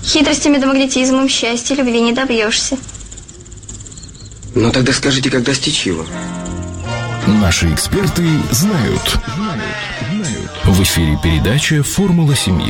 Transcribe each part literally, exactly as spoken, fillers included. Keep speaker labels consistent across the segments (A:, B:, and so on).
A: Хитростями да магнетизмом счастья любви не добьешься.
B: Ну тогда скажите, как достичь его?
C: Наши эксперты знают. В эфире передача «Формула семьи».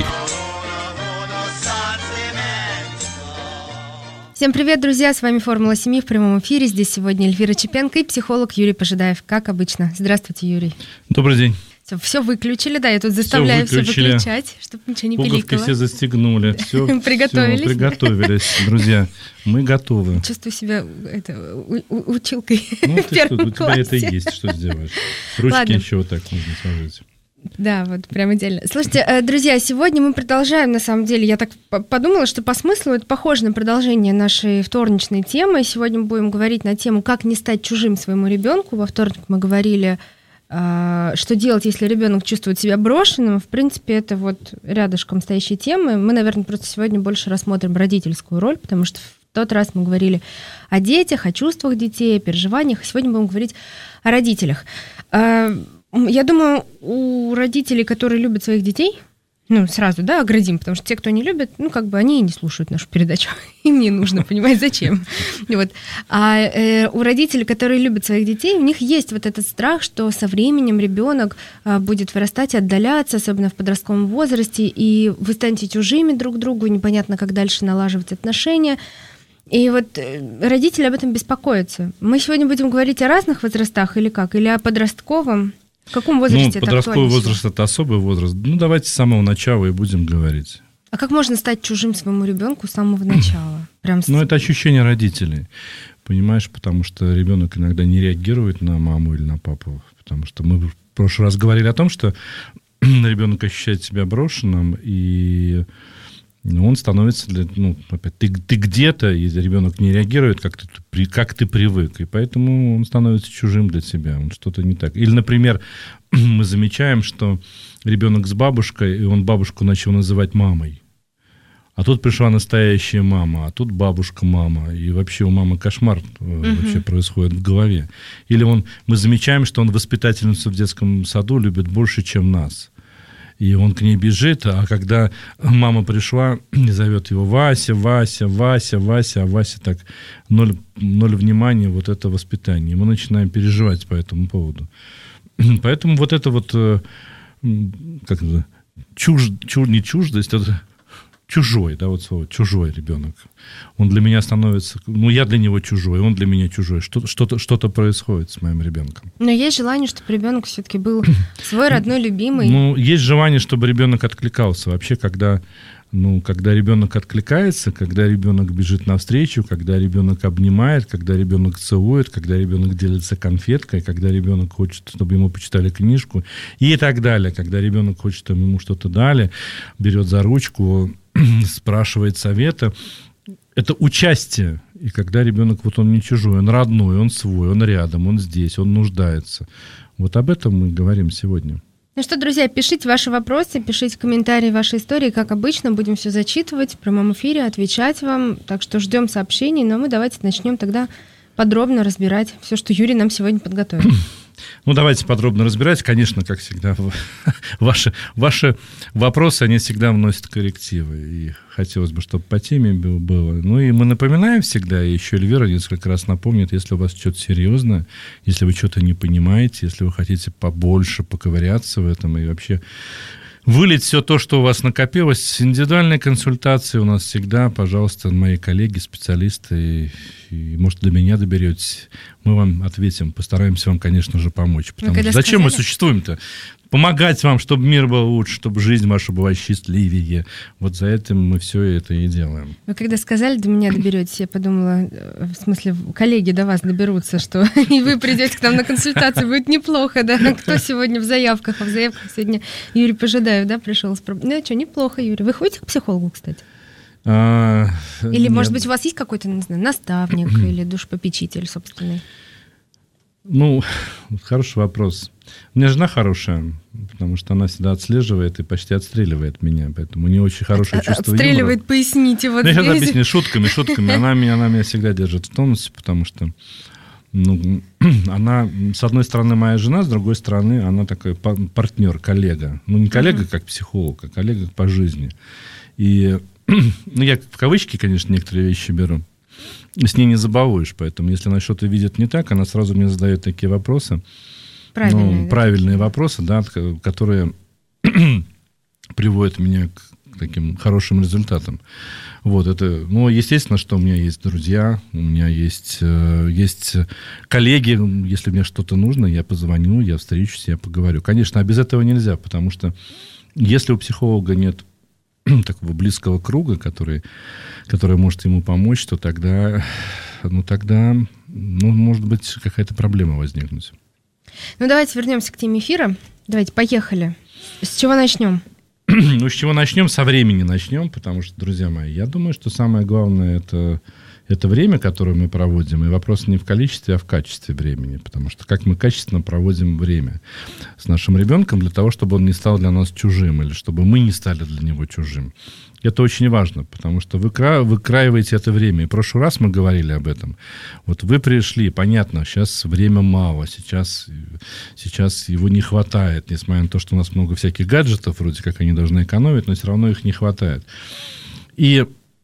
D: Всем привет, друзья! С вами «Формула семьи» в прямом эфире. Здесь сегодня Эльвира Чепенко и психолог Юрий Пожидаев, как обычно. Здравствуйте, Юрий.
E: Добрый день.
D: Все, все выключили, да, я тут заставляю все, все выключать, чтобы ничего не пиликало.
E: Пуговки все застегнули, все,
D: приготовились.
E: Все, приготовились, друзья, мы готовы.
D: Чувствую себя это, у, у, училкой
E: ну,
D: в первом
E: что, у
D: классе.
E: тебя это и есть, что сделаешь. Ручки
D: Ладно.
E: Еще вот так можно сложить.
D: Да, вот прям идеально. Слушайте, друзья, сегодня мы продолжаем, на самом деле, я так подумала, что по смыслу это похоже на продолжение нашей вторничной темы. Сегодня мы будем говорить на тему «Как не стать чужим своему ребенку». Во вторник мы говорили, что делать, если ребенок чувствует себя брошенным. В принципе, это вот рядышком стоящие темы. Мы, наверное, просто сегодня больше рассмотрим родительскую роль, потому что в тот раз мы говорили о детях, о чувствах детей, о переживаниях. Сегодня будем говорить о родителях. Я думаю, у родителей, которые любят своих детей, ну, сразу, да, оградим, потому что те, кто не любит, ну, как бы они и не слушают нашу передачу. Им не нужно понимать, зачем. Вот. А э, у родителей, которые любят своих детей, у них есть вот этот страх, что со временем ребенок э, будет вырастать, отдаляться, особенно в подростковом возрасте, и вы станете чужими друг другу, и непонятно, как дальше налаживать отношения. И вот э, родители об этом беспокоятся. Мы сегодня будем говорить о разных возрастах или как? Или о подростковом? В каком возрасте
E: ну,
D: это
E: подростковый возраст – это особый возраст. Ну, давайте с самого начала и будем говорить.
D: А как можно стать чужим своему ребенку с самого начала? Прям с...
E: Ну, это ощущение родителей, понимаешь, потому что ребенок иногда не реагирует на маму или на папу, потому что мы в прошлый раз говорили о том, что ребенок ощущает себя брошенным, и он становится, для, ну, опять, ты, ты где-то, и ребенок не реагирует, как ты, как ты привык, и поэтому он становится чужим для тебя, он что-то не так. Или, например, мы замечаем, что ребенок с бабушкой, и он бабушку начал называть мамой, а тут пришла настоящая мама, а тут бабушка-мама, и вообще у мамы кошмар uh-huh. вообще происходит в голове. Или он, мы замечаем, что он воспитательницу в детском саду любит больше, чем нас. И он к ней бежит, а когда мама пришла и зовет его Вася, Вася, Вася, Вася, а Вася так ноль, ноль внимания, вот это воспитание. И мы начинаем переживать по этому поводу. Поэтому вот это вот, как это, чуж, чуж, не чуждость, это чужой, да, вот слово, чужой ребенок. Он для меня становится, ну, я для него чужой, он для меня чужой. Что-то, что-то, что-то происходит с моим ребенком.
D: Но есть желание, чтобы ребенок все-таки был свой родной, любимый.
E: Ну, есть желание, чтобы ребенок откликался. Вообще, когда, ну, когда ребенок откликается, когда ребенок бежит навстречу, когда ребенок обнимает, когда ребенок целует, когда ребенок делится конфеткой, когда ребенок хочет, чтобы ему почитали книжку и так далее. Когда ребенок хочет, чтобы ему что-то дали, берет за ручку, спрашивает совета. Это участие. И когда ребенок, вот он не чужой, он родной, он свой, он рядом, он здесь, он нуждается. Вот об этом мы говорим сегодня.
D: Ну что, друзья, пишите ваши вопросы, пишите комментарии вашей истории. Как обычно, будем все зачитывать в прямом эфире, отвечать вам. Так что ждем сообщений. Но мы давайте начнем тогда подробно разбирать все, что Юрий нам сегодня подготовил.
E: Ну, давайте подробно разбирать. Конечно, как всегда, ваши, ваши вопросы, они всегда вносят коррективы. И хотелось бы, чтобы по теме было. Ну, и мы напоминаем всегда, и еще Эльвира несколько раз напомнит, если у вас что-то серьезное, если вы что-то не понимаете, если вы хотите побольше поковыряться в этом и вообще вылить все то, что у вас накопилось. Индивидуальные консультации у нас всегда, пожалуйста, мои коллеги, специалисты, и, и может, до меня доберетесь. Мы вам ответим, постараемся вам, конечно же, помочь. Потому что зачем сказали? Мы существуем-то? Помогать вам, чтобы мир был лучше, чтобы жизнь ваша была счастливее. Вот за этим мы все это и делаем.
D: Вы когда сказали, до меня доберетесь, я подумала, в смысле, коллеги до вас доберутся, что и вы придете к нам на консультацию, будет неплохо, да? Кто сегодня в заявках? А в заявках сегодня Юрий Пожидаев, да, пришел с проблемой. Ну, что, неплохо, Юрий. Вы ходите к психологу, кстати? А, или, нет. Может быть, у вас есть какой-то, не знаю, наставник или душепопечитель собственный?
E: Ну, хороший вопрос. У меня жена хорошая, потому что она всегда отслеживает и почти отстреливает меня, поэтому у нее очень хорошее чувство юмора.
D: Отстреливает, поясните. Вот
E: ну, я сейчас объясню, шутками, шутками. Она меня, она меня всегда держит в тонусе, потому что ну, она, с одной стороны, моя жена, с другой стороны, она такой партнер, коллега. Ну, не коллега как психолог, а коллега по жизни. И ну, я в кавычки, конечно, некоторые вещи беру, с ней не забалуешь, поэтому если она что-то видит не так, она сразу мне задает такие вопросы.
D: Правильные,
E: ну,
D: да?
E: правильные вопросы, да, которые приводят меня к таким хорошим результатам. Вот это, ну, естественно, что у меня есть друзья, у меня есть, э, есть коллеги, если мне что-то нужно, я позвоню, я встречусь, я поговорю. Конечно, а без этого нельзя, потому что если у психолога нет такого близкого круга, который, который может ему помочь, то тогда, ну, тогда, ну, может быть, какая-то проблема возникнуть.
D: Ну, давайте вернемся к теме эфира. Давайте, поехали. С чего начнем?
E: Ну, с чего начнем? Со времени начнем, потому что, друзья мои, я думаю, что самое главное это, это время, которое мы проводим. И вопрос не в количестве, а в качестве времени. Потому что как мы качественно проводим время с нашим ребенком для того, чтобы он не стал для нас чужим, или чтобы мы не стали для него чужим. Это очень важно, потому что вы кра... выкраиваете это время. И в прошлый раз мы говорили об этом. Вот вы пришли, понятно, сейчас время мало, сейчас, сейчас его не хватает, несмотря на то, что у нас много всяких гаджетов, вроде как они должны экономить, но все равно их не хватает. И,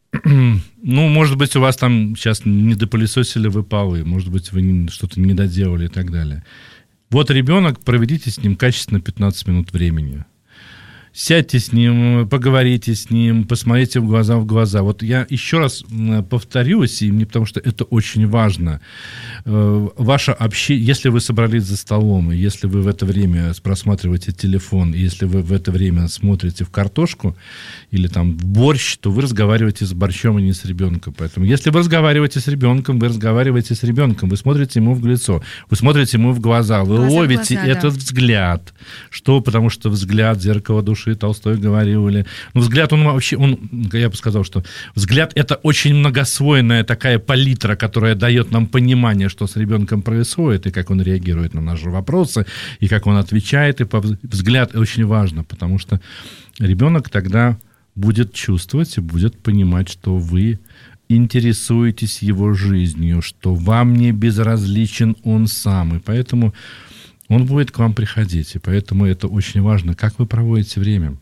E: ну, может быть, у вас там сейчас не допылесосили вы полы, может быть, вы что-то не доделали и так далее. Вот ребенок, проведите с ним качественно пятнадцать минут времени. Сядьте с ним, поговорите с ним, посмотрите в глаза в глаза. Вот я еще раз повторюсь, и мне потому что это очень важно. Ваше общение, если вы собрались за столом, и если вы в это время просматриваете телефон, и если вы в это время смотрите в картошку или там в борщ, то вы разговариваете с борщом, а не с ребенком. Поэтому если вы разговариваете с ребенком, вы разговариваете с ребенком, вы смотрите ему в лицо, вы смотрите ему в глаза, вы глаза ловите глаза, этот да. взгляд. Что? Потому что взгляд — зеркало души. Толстой говорил, или... Ну, взгляд, он вообще, он, я бы сказал, что взгляд — это очень многослойная такая палитра, которая дает нам понимание, что с ребенком происходит, и как он реагирует на наши вопросы, и как он отвечает, и по... взгляд очень важно, потому что ребенок тогда будет чувствовать и будет понимать, что вы интересуетесь его жизнью, что вам не безразличен он сам, и поэтому он будет к вам приходить, и поэтому это очень важно, как вы проводите время.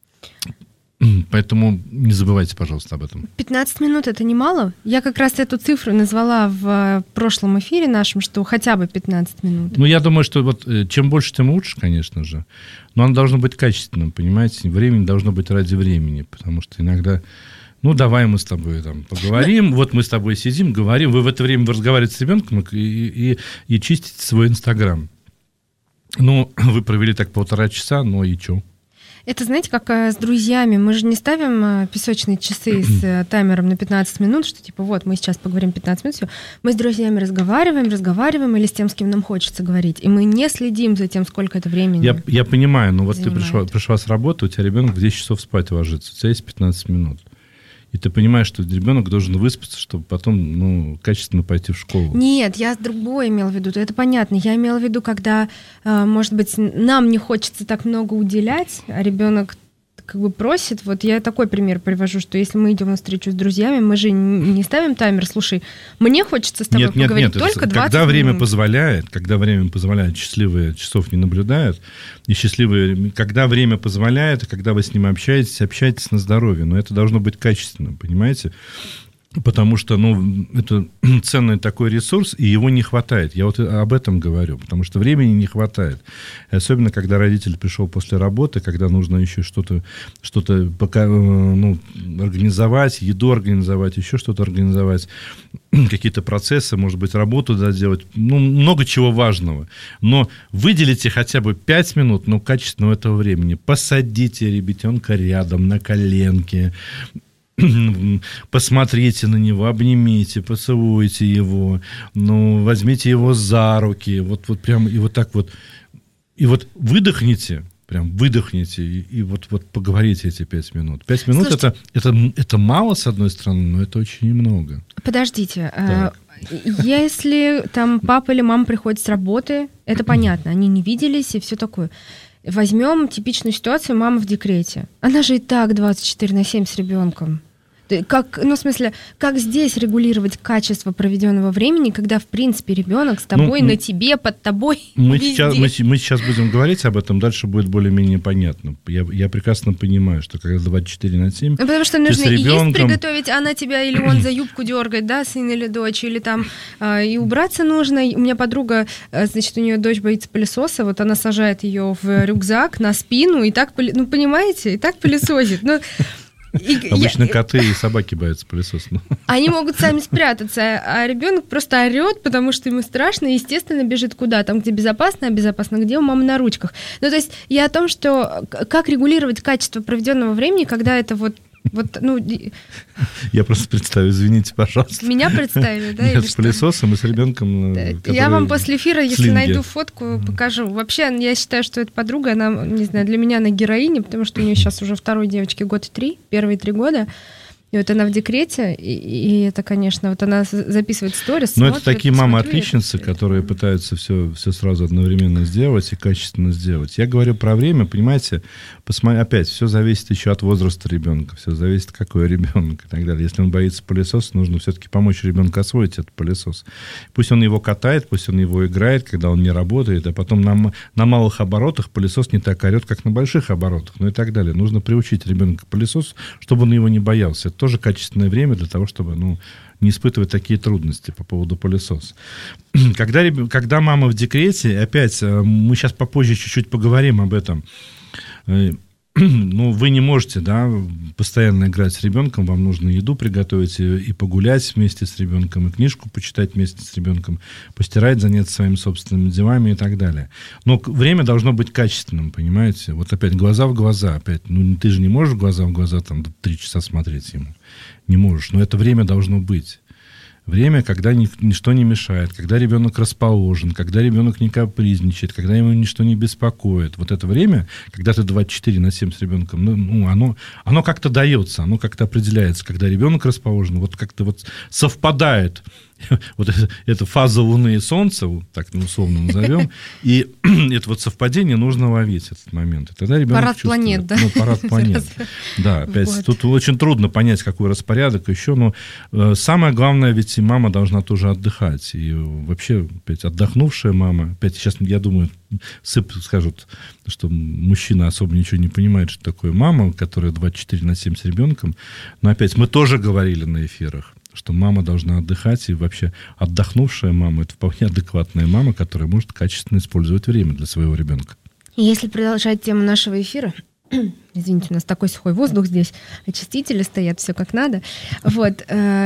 E: Поэтому не забывайте, пожалуйста, об этом.
D: пятнадцать минут — это немало? Я как раз эту цифру назвала в прошлом эфире нашем, что хотя бы пятнадцать минут.
E: Ну, я думаю, что вот чем больше, тем лучше, конечно же. Но оно должно быть качественным, понимаете? Времени должно быть ради времени, потому что иногда... Ну, давай мы с тобой там поговорим, вот мы с тобой сидим, говорим, вы в это время разговариваете с ребенком и, и, и чистите свой Инстаграм. Ну, вы провели так полтора часа, ну и что?
D: Это, знаете, как с друзьями. Мы же не ставим песочные часы с таймером на пятнадцать минут, что типа вот мы сейчас поговорим пятнадцать минут, все. Мы с друзьями разговариваем, разговариваем или с тем, с кем нам хочется говорить. И мы не следим за тем, сколько это времени
E: Я, я понимаю, но вот
D: занимает.
E: Ты пришла, пришла с работы, у тебя ребенок в десять часов спать ложится, у тебя есть пятнадцать минут. И ты понимаешь, что ребенок должен выспаться, чтобы потом, ну, качественно пойти в школу.
D: Нет, я другое имела в виду. Это понятно. Я имела в виду, когда, может быть, нам не хочется так много уделять, а ребенок как бы просит. Вот я такой пример привожу, что если мы идем на встречу с друзьями, мы же не ставим таймер. Слушай, мне хочется с тобой
E: нет,
D: поговорить
E: нет, нет,
D: только двадцать минут.
E: Когда время позволяет, когда время позволяет, счастливые часов не наблюдают, и счастливые, когда время позволяет, когда вы с ним общаетесь, общайтесь на здоровье. Но это должно быть качественно, понимаете? Потому что, ну, это ценный такой ресурс, и его не хватает. Я вот об этом говорю, потому что времени не хватает. И особенно, когда родитель пришел после работы, когда нужно еще что-то, что-то пока, ну, организовать, еду организовать, еще что-то организовать, какие-то процессы, может быть, работу доделать, ну, много чего важного. Но выделите хотя бы пять минут, но качественного этого времени. Посадите ребятенка рядом на коленке, посмотрите на него, обнимите, поцелуйте его, ну, возьмите его за руки, вот, вот прям, и вот так вот, и вот выдохните, прям выдохните, и, и вот, вот поговорите эти пять минут. Пять минут это, это, это мало, с одной стороны, но это очень немного.
D: Подождите, так. Если там папа или мама приходят с работы, это понятно, они не виделись и все такое. Возьмем типичную ситуацию: мама в декрете. Она же и так двадцать четыре на семь с ребенком. Как, ну, в смысле, как здесь регулировать качество проведенного времени, когда, в принципе, ребенок с тобой, ну, на тебе, под тобой,
E: мы
D: везде?
E: сейчас, мы, мы сейчас будем говорить об этом, дальше будет более-менее понятно. Я, я прекрасно понимаю, что когда двадцать четыре на семь...
D: Ну, потому что нужно и есть приготовить, а она тебя или он за юбку дергает, да, сын или дочь, или там э, и убраться нужно. У меня подруга, э, значит, у нее дочь боится пылесоса, вот она сажает ее в рюкзак на спину и так, ну, понимаете, и так пылесосит. Ну, И
E: Обычно
D: я...
E: коты и собаки боятся пылесоса.
D: Они могут сами спрятаться, а ребенок просто орет, потому что ему страшно, и, естественно, бежит куда? Там, где безопасно, а безопасно где? У мамы на ручках. Ну, то есть я о том, что как регулировать качество проведенного времени, когда это вот Вот, ну...
E: Я просто представлю, извините, пожалуйста.
D: Меня представили, да?
E: Нет, с пылесосом и с ребенком.
D: Да. Я вам после эфира, если слинги. найду фотку, покажу. Вообще, я считаю, что эта подруга, она, не знаю, для меня она героиня, потому что у нее сейчас уже второй девочке год и три, первые три года. И вот она в декрете, и, и это, конечно, вот она записывает сторис.
E: Но это такие мамы-отличницы, которые пытаются все, все сразу одновременно сделать и качественно сделать. Я говорю про время, понимаете, посмотри, опять, все зависит еще от возраста ребенка, все зависит, какой ребенок и так далее. Если он боится пылесоса, нужно все-таки помочь ребенку освоить этот пылесос. Пусть он его катает, пусть он его играет, когда он не работает, а потом на, на малых оборотах пылесос не так орет, как на больших оборотах, ну и так далее. Нужно приучить ребенка к пылесосу, чтобы он его не боялся. Тоже качественное время для того, чтобы ну, не испытывать такие трудности по поводу пылесоса. Когда, когда мама в декрете, опять, мы сейчас попозже чуть-чуть поговорим об этом, ну, вы не можете, да, постоянно играть с ребенком, вам нужно еду приготовить и, и погулять вместе с ребенком, и книжку почитать вместе с ребенком, постирать, заняться своими собственными делами и так далее. Но время должно быть качественным, понимаете? Вот опять глаза в глаза, опять, ну, ты же не можешь глаза в глаза там три часа смотреть ему, не можешь, но это время должно быть. Время, когда ни, ничто не мешает, когда ребенок расположен, когда ребенок не капризничает, когда ему ничто не беспокоит. Вот это время, когда ты двадцать четыре на семь с ребенком, ну, ну, оно, оно как-то дается, оно как-то определяется. Когда ребенок расположен, вот как-то вот совпадает вот эта, эта фаза Луны и Солнца, вот так условно назовем, и это вот совпадение нужно ловить, этот момент. И тогда ребенок
D: парад
E: чувствует,
D: планет, да?
E: Ну, парад планет. Да, опять, вот. Тут очень трудно понять, какой распорядок еще, но э, самое главное, ведь и мама должна тоже отдыхать. И вообще, опять, отдохнувшая мама, опять, сейчас, я думаю, сып скажут, что мужчина особо ничего не понимает, что такое мама, которая двадцать четыре на семь с ребенком. Но опять, мы тоже говорили на эфирах, что мама должна отдыхать, и вообще отдохнувшая мама – это вполне адекватная мама, которая может качественно использовать время для своего ребенка.
D: Если продолжать тему нашего эфира, извините, у нас такой сухой воздух здесь, очистители стоят, все как надо. Вот,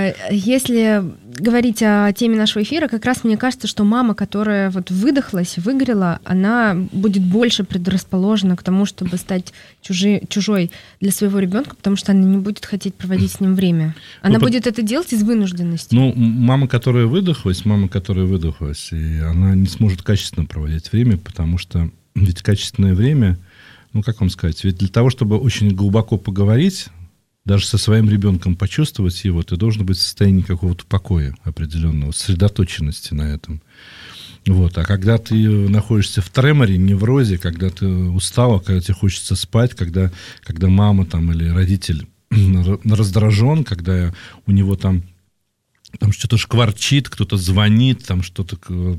D: если говорить о теме нашего эфира, как раз мне кажется, что мама, которая вот выдохлась, выгорела, она будет больше предрасположена к тому, чтобы стать чужи, чужой для своего ребенка, потому что она не будет хотеть проводить с ним время. Она ну, будет по... это делать из вынужденности.
E: Ну, мама, которая выдохлась, мама, которая выдохлась, и она не сможет качественно проводить время, потому что ведь качественное время, ну, как вам сказать, ведь для того, чтобы очень глубоко поговорить, даже со своим ребенком почувствовать его, ты должен быть в состоянии какого-то покоя определенного, сосредоточенности на этом. Вот. А когда ты находишься в треморе, неврозе, когда ты устала, когда тебе хочется спать, когда, когда мама там, или родитель раздражен, когда у него там там что-то шкварчит, кто-то звонит, там что-то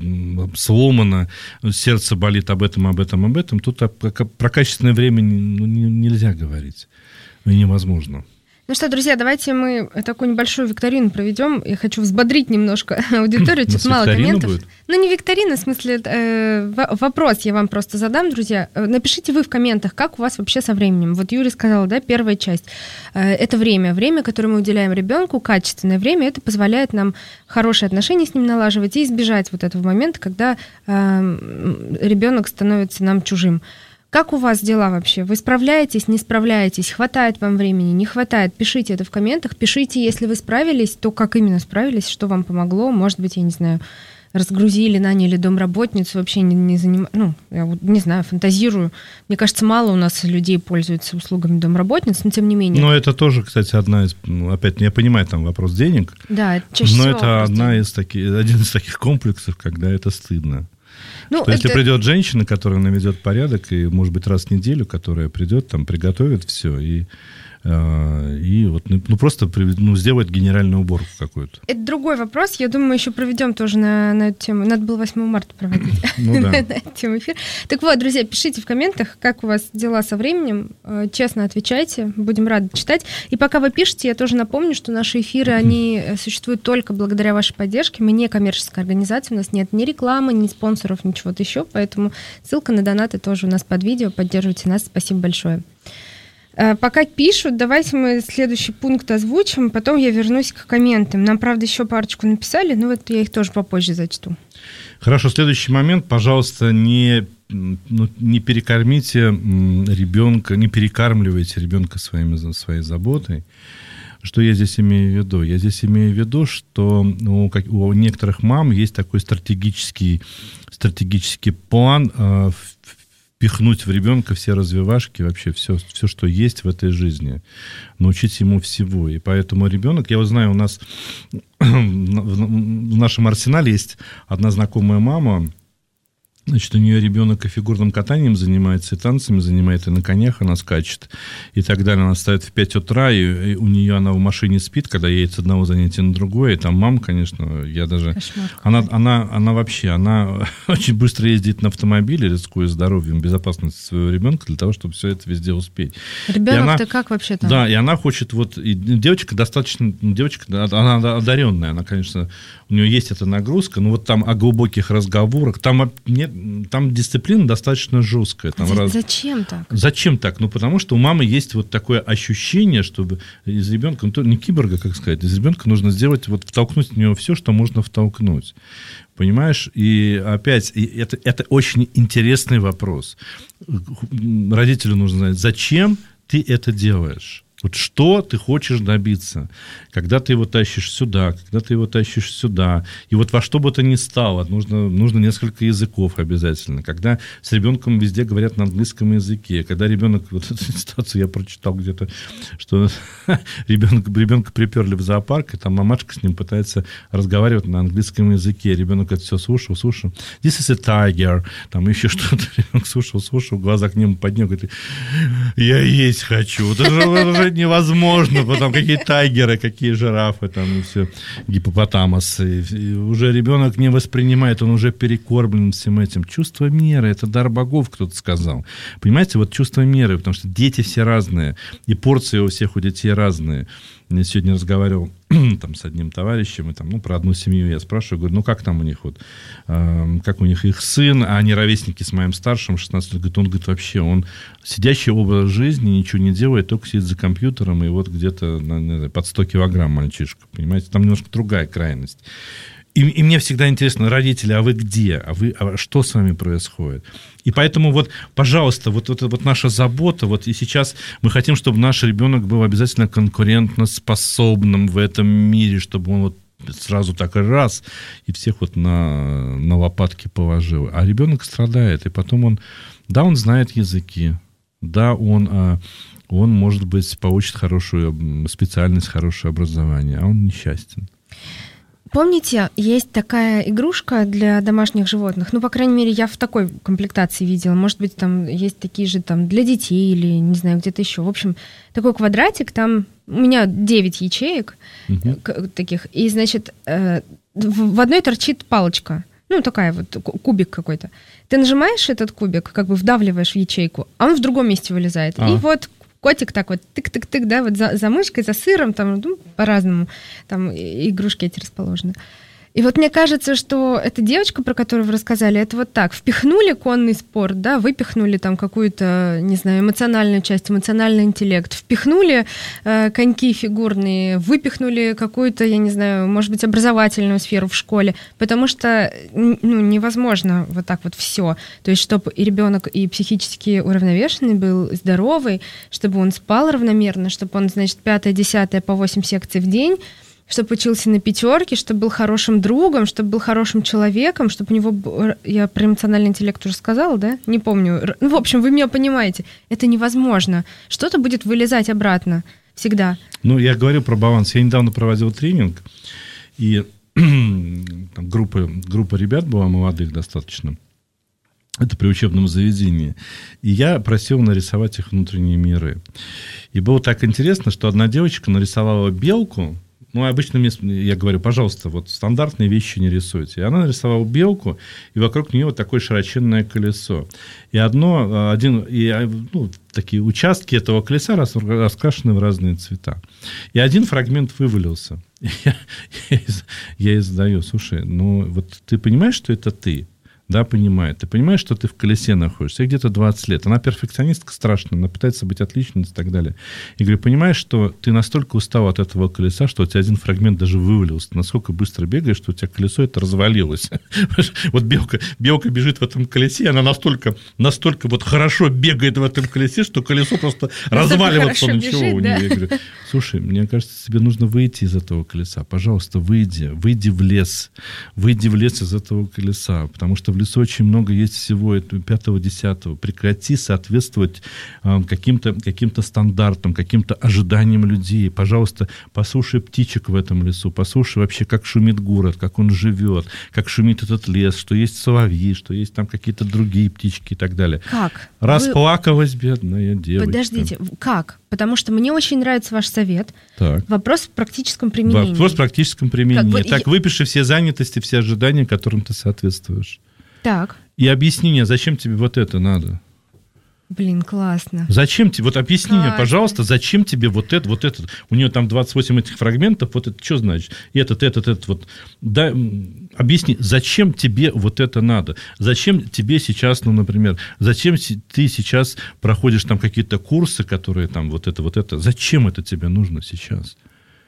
E: сломано, сердце болит об этом, об этом, об этом. Тут про качественное время ну, нельзя говорить. Ну, невозможно.
D: Ну что, друзья, давайте мы такую небольшую викторину проведем. Я хочу взбодрить немножко аудиторию. Тут мало комментов. Будет? Ну, не викторина, в смысле, э, вопрос я вам просто задам, друзья. Напишите вы в комментах, как у вас вообще со временем. Вот Юрий сказал, да, первая часть. Э, это время. Время, которое мы уделяем ребенку, качественное время, это позволяет нам хорошие отношения с ним налаживать и избежать вот этого момента, когда э, ребенок становится нам чужим. Как у вас дела вообще? Вы справляетесь, не справляетесь? Хватает вам времени, не хватает? Пишите это в комментах. Пишите, если вы справились, то как именно справились, что вам помогло. Может быть, я не знаю, разгрузили, наняли домработницу, вообще не, не занимаюсь. Ну, я вот не знаю, фантазирую. Мне кажется, мало у нас людей пользуются услугами домработниц, но тем не менее.
E: Но это тоже, кстати, одна из... Ну, опять, я понимаю, там вопрос денег.
D: Да, это чаще
E: но
D: всего
E: это одна
D: денег.
E: из таких, один из таких комплексов, когда это стыдно.
D: Ну,
E: что
D: это...
E: если придет женщина, которая наведет порядок, и, может быть, раз в неделю, которая придет, там, приготовит все, и И вот, ну, просто ну, сделать генеральную уборку какую-то.
D: Это другой вопрос. Я думаю, мы еще проведем тоже на, на эту тему. Надо было восьмого марта проводить
E: ну, да.
D: на эту тему эфир. Так вот, друзья, пишите в комментах, как у вас дела со временем. Честно отвечайте. Будем рады читать. И пока вы пишете, я тоже напомню, что наши эфиры, они существуют только благодаря вашей поддержке. Мы не коммерческая организация, у нас нет ни рекламы, ни спонсоров, ничего-то еще. Поэтому ссылка на донаты тоже у нас под видео. Поддерживайте нас. Спасибо большое. Пока пишут, давайте мы следующий пункт озвучим, потом я вернусь к комментам. Нам, правда, еще парочку написали, но вот я их тоже попозже зачту.
E: Хорошо, следующий момент. Пожалуйста, не, ну, не перекормите ребенка, не перекармливайте ребенка своими, своей заботой. Что я здесь имею в виду? Я здесь имею в виду, что ну, как, у некоторых мам есть такой стратегический, стратегический план э, впихнуть в ребенка все развивашки, вообще все, все, что есть в этой жизни, научить ему всего. И поэтому ребенок, я вот знаю, у нас в нашем арсенале есть одна знакомая мама. Значит, у нее ребенок и фигурным катанием занимается, и танцами занимается, и на конях она скачет, и так далее. Она встает в пять утра, и, и у нее она в машине спит, когда едет с одного занятия на другое. И там мама, конечно, я даже... Она, она, она вообще, она очень быстро ездит на автомобиле, рискуя здоровьем, безопасностью своего ребенка, для того, чтобы все это везде успеть.
D: Ребенок-то она, как вообще там?
E: Да, и она хочет... вот и девочка достаточно... Девочка, она одаренная, она, конечно... У нее есть эта нагрузка, но вот там о глубоких разговорах, там нет... Там дисциплина достаточно жесткая. Там
D: За-
E: раз...
D: Зачем так?
E: Зачем так? Ну, потому что у мамы есть вот такое ощущение, чтобы из ребенка, ну, не киборга, как сказать, из ребенка нужно сделать, вот втолкнуть в него все, что можно втолкнуть. Понимаешь? И опять, и это, это очень интересный вопрос. Родителю нужно знать, зачем ты это делаешь? Вот что ты хочешь добиться, когда ты его тащишь сюда, когда ты его тащишь сюда. И вот во что бы то ни стало, нужно, нужно несколько языков обязательно. Когда с ребенком везде говорят на английском языке, когда ребенок, вот эту ситуацию я прочитал где-то, что ребенка, ребенка приперли в зоопарк, и там мамашка с ним пытается разговаривать на английском языке. Ребенок это все слушал, слушал. This is a tiger. Там еще что-то. Ребенок слушал, слушал, глаза к нему поднял, говорит, я есть хочу. Это же невозможно, потом какие тайгеры, какие жирафы, там и все, гиппопотамосы. И уже ребенок не воспринимает, он уже перекормлен всем этим. Чувство меры, это дар богов, кто-то сказал. Понимаете, вот чувство меры, потому что дети все разные, и порции у всех у детей разные. Я сегодня разговаривал там, с одним товарищем, и, там, ну, про одну семью я спрашиваю, говорю, ну, как там у них, вот, э, как у них их сын, а они ровесники с моим старшим, шестнадцать лет, говорит, он, говорит, вообще, он сидящий образ жизни, ничего не делает, только сидит за компьютером, и вот где-то на, не знаю, под сто килограмм мальчишка, понимаете, там немножко другая крайность. И, и мне всегда интересно, родители, а вы где? А, вы, а что с вами происходит? И поэтому вот, пожалуйста, вот, вот, вот наша забота, вот и сейчас мы хотим, чтобы наш ребенок был обязательно конкурентоспособным в этом мире, чтобы он вот сразу так и раз, и всех вот на, на лопатки положил. А ребенок страдает, и потом он, да, он знает языки, да, он, он может быть, получит хорошую специальность, хорошее образование, а он несчастен.
D: Помните, есть такая игрушка для домашних животных, ну, по крайней мере, я в такой комплектации видела, может быть, там есть такие же там для детей или, не знаю, где-то еще. В общем, такой квадратик, там у меня девять ячеек угу. таких, и, значит, в одной торчит палочка, ну, такая вот, кубик какой-то. Ты нажимаешь этот кубик, как бы вдавливаешь в ячейку, а он в другом месте вылезает. А. И вот котик так вот тык-тык-тык, да, вот за, за мышкой, за сыром, там, ну, по-разному, там игрушки эти расположены. И вот мне кажется, что эта девочка, про которую вы рассказали, это вот так, впихнули конный спорт, да, выпихнули там какую-то, не знаю, эмоциональную часть, эмоциональный интеллект, впихнули э, коньки фигурные, выпихнули какую-то, я не знаю, может быть, образовательную сферу в школе, потому что, ну, невозможно вот так вот все. То есть, чтобы и ребенок и психически уравновешенный был, здоровый, чтобы он спал равномерно, чтобы он, значит, пятое, десятое по восемь секций в день, чтобы учился на пятерке, чтобы был хорошим другом, чтобы был хорошим человеком, чтобы у него... Я про эмоциональный интеллект уже сказала, да? Не помню. Ну, в общем, вы меня понимаете. Это невозможно. Что-то будет вылезать обратно всегда.
E: Ну, я говорю про баланс. Я недавно проводил тренинг, и там группа, группа ребят была молодых достаточно. Это при учебном заведении. И я просил нарисовать их внутренние миры. И было так интересно, что одна девочка нарисовала белку. Ну, обычно мне, я говорю, пожалуйста, вот стандартные вещи не рисуйте. И она нарисовала белку, и вокруг нее вот такое широченное колесо. И одно, один, и, ну, такие участки этого колеса раскрашены в разные цвета. И один фрагмент вывалился. И я, я, я ей задаю: слушай, ну, вот ты понимаешь, что это ты? Да, понимает. Ты понимаешь, что ты в колесе находишься? Ей где-то двадцать лет. Она перфекционистка страшная, она пытается быть отличницей и так далее. И говорю, понимаешь, что ты настолько устал от этого колеса, что у тебя один фрагмент даже вывалился. Ты насколько быстро бегаешь, что у тебя колесо это развалилось. Вот белка, белка бежит в этом колесе, и она настолько, настолько вот хорошо бегает в этом колесе, что колесо просто разваливаться ничего у нее. Я говорю, слушай, мне кажется, тебе нужно выйти из этого колеса. Пожалуйста, выйди. Выйди в лес. Выйди в лес из этого колеса. Потому что в лесу очень много есть всего этого пятого-десятого. Прекрати соответствовать э, каким-то, каким-то стандартам, каким-то ожиданиям людей. Пожалуйста, послушай птичек в этом лесу, послушай вообще, как шумит город, как он живет, как шумит этот лес, что есть соловьи, что есть там какие-то другие птички и так далее.
D: Как?
E: Расплакалась Вы... бедная девочка.
D: Подождите, как? Потому что мне очень нравится ваш совет.
E: Так.
D: Вопрос в практическом применении.
E: Вопрос в практическом применении.
D: Как бы...
E: Так, выпиши все занятости, все ожидания, которым ты соответствуешь.
D: Так.
E: И объясни мне, зачем тебе вот это надо?
D: Блин, классно.
E: Зачем тебе? Вот объясни классно. Мне, пожалуйста, зачем тебе вот это, вот это? У нее там двадцать восемь этих фрагментов, вот это что значит? Этот, этот, этот, вот. Да, объясни, зачем тебе вот это надо? Зачем тебе сейчас, ну, например, зачем ты сейчас проходишь там какие-то курсы, которые там вот это, вот это? Зачем это тебе нужно сейчас?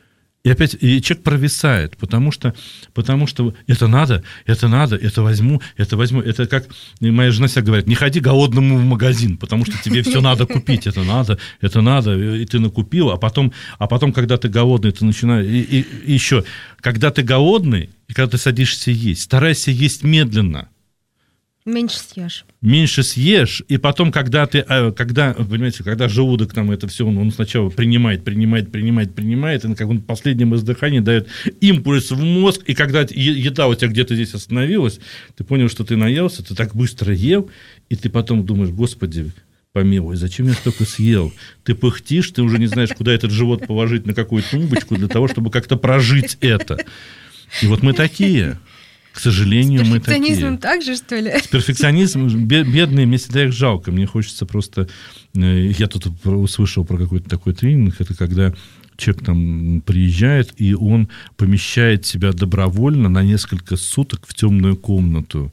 E: И опять и человек провисает, потому что, потому что это надо, это надо, это возьму, это возьму. Это как моя жена всегда говорит, не ходи голодному в магазин, потому что тебе все надо купить, это надо, это надо, и ты накупил, а потом, а потом когда ты голодный, ты начинаешь... И, и, и еще, когда ты голодный, и когда ты садишься есть, старайся есть медленно.
D: Меньше съешь.
E: Меньше съешь, и потом, когда ты, когда, понимаете, когда желудок там это все, он, он сначала принимает, принимает, принимает, принимает, и как он в последнем издыхании дает импульс в мозг, и когда еда у тебя где-то здесь остановилась, ты понял, что ты наелся, ты так быстро ел, и ты потом думаешь, господи, помилуй, зачем я столько съел? Ты пыхтишь, ты уже не знаешь, куда этот живот положить, на какую тумбочку, для того, чтобы как-то прожить это. И вот мы такие... К сожалению, мы такие. С
D: перфекционизмом так же, что ли?
E: С перфекционизмом. Бедные, мне всегда их жалко. Мне хочется просто... Я тут услышал про какой-то такой тренинг. Это когда человек там приезжает, и он помещает себя добровольно на несколько суток в темную комнату.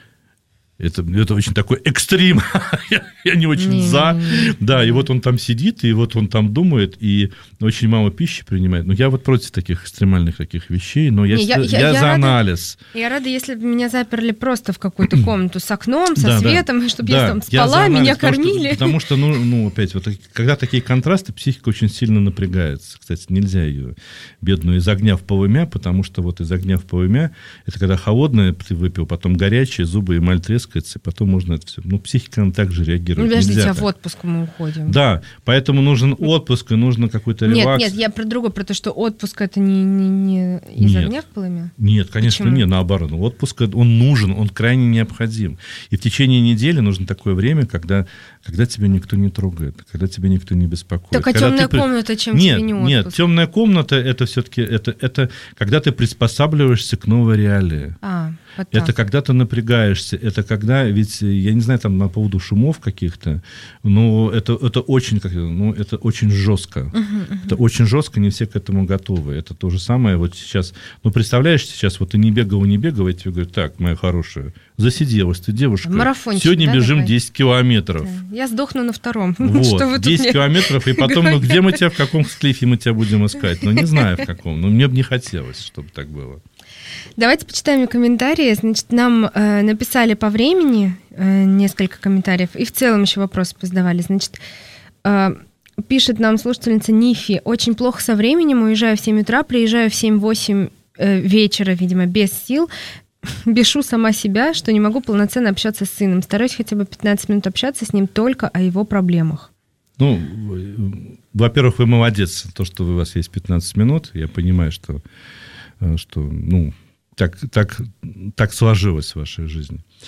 E: Это, это очень такой экстрим. я, я не очень не, за. Не, не, не. Да, и вот он там сидит, и вот он там думает, и очень мало пищи принимает. Но я вот против таких экстремальных таких вещей, но я, не, я, я, я, я за рада, анализ.
D: Я рада, если бы меня заперли просто в какую-то комнату с окном, со да, светом, да, чтобы да, я там спала, я меня кормили.
E: Потому что, потому что, ну, ну, опять, вот, когда такие контрасты, психика очень сильно напрягается. Кстати, нельзя ее, бедную, из огня в полымя, потому что вот из огня в полымя, это когда холодное ты выпил, потом горячее, зубы, эмаль трескается, и потом можно это все... Ну, психика она также реагирует.
D: Ну, подождите, а в отпуск мы уходим.
E: Да, поэтому нужен отпуск, и нужно какой-то релакс.
D: Нет, нет, я про другое, про то, что отпуск это не, не, не из
E: нет.
D: огня в полымя?
E: Нет, конечно, Почему? Нет, наоборот. Отпуск, он нужен, он крайне необходим. И в течение недели нужно такое время, когда, когда тебя никто не трогает, когда тебя никто не беспокоит.
D: Так, а
E: когда
D: темная
E: ты...
D: комната, чем
E: нет,
D: тебе не отпуск?
E: Нет, темная комната, это все-таки, это, это когда ты приспосабливаешься к новой реалии.
D: А, вот
E: это когда ты напрягаешься, это когда, ведь, я не знаю, там, по поводу шумов каких-то, но это, это очень, как, ну, это очень жестко. Uh-huh, uh-huh. Это очень жестко, не все к этому готовы. Это то же самое вот сейчас. Ну, представляешь, сейчас вот ты не бегала, не бегала, и тебе говорят, так, моя хорошая, засиделась ты, девушка.
D: Марафончик,
E: сегодня
D: да,
E: бежим
D: давай?
E: десять километров.
D: Да. Я сдохну на втором.
E: Вот,
D: Что вы
E: десять километров, и потом, ну, где мы тебя, в каком склифе мы тебя будем искать? Ну, не знаю, в каком. Но мне бы не хотелось, чтобы так было.
D: Давайте почитаем комментарии. Значит, нам э, написали по времени э, несколько комментариев, и в целом еще вопросы позадавали. Значит, э, пишет нам слушательница Нифи. Очень плохо со временем, уезжаю в семь утра, приезжаю в семь-восемь э, вечера, видимо, без сил. Бешу сама себя, что не могу полноценно общаться с сыном. Стараюсь хотя бы пятнадцать минут общаться с ним только о его проблемах.
E: Ну, во-первых, вы молодец, то, что у вас есть пятнадцать минут. Я понимаю, что, что ну, так, так, так сложилось в вашей жизни.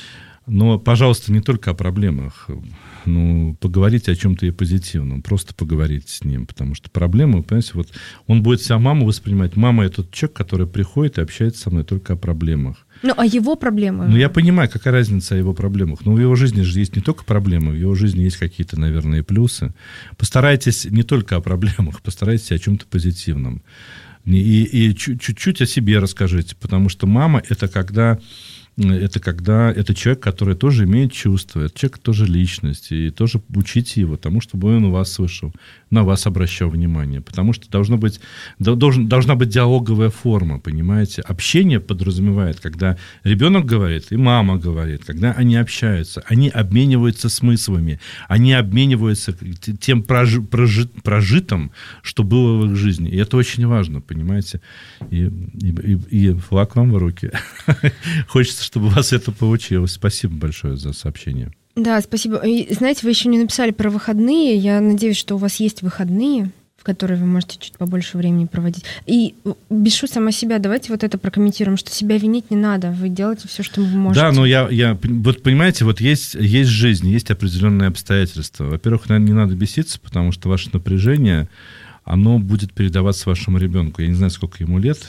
E: Но, пожалуйста, не только о проблемах. Ну, поговорите о чем-то и позитивном. Просто поговорите с ним. Потому что проблемы, понимаете, вот он будет себя маму воспринимать. Мама – это тот человек, который приходит и общается со мной только о проблемах.
D: Ну, а его проблемы?
E: Ну, я понимаю, какая разница о его проблемах. Но в его жизни же есть не только проблемы, в его жизни есть какие-то, наверное, и плюсы. Постарайтесь не только о проблемах, постарайтесь о чем-то позитивном. И, и чуть-чуть о себе расскажите. Потому что мама – это когда... Это когда это человек, который тоже имеет чувства, это человек тоже личность, и тоже учите его тому, чтобы он у вас слышал, на вас обращал внимание, потому что должно быть, должен, должна быть диалоговая форма, понимаете? Общение подразумевает, когда ребенок говорит и мама говорит, когда они общаются, они обмениваются смыслами, они обмениваются тем прожи, прожи, прожитым, что было в их жизни, и это очень важно, понимаете? И, и, и, и флаг вам в руки. Хочется, чтобы у вас это получилось. Спасибо большое за сообщение.
D: Да, спасибо. И, знаете, вы еще не написали про выходные. Я надеюсь, что у вас есть выходные, в которые вы можете чуть побольше времени проводить. И бешу сама себя. Давайте вот это прокомментируем, что себя винить не надо. Вы делаете все, что вы можете.
E: Да, но я, я вот понимаете, вот есть, есть жизнь, есть определенные обстоятельства. Во-первых, наверное, не надо беситься, потому что ваше напряжение, оно будет передаваться вашему ребенку. Я не знаю, сколько ему лет,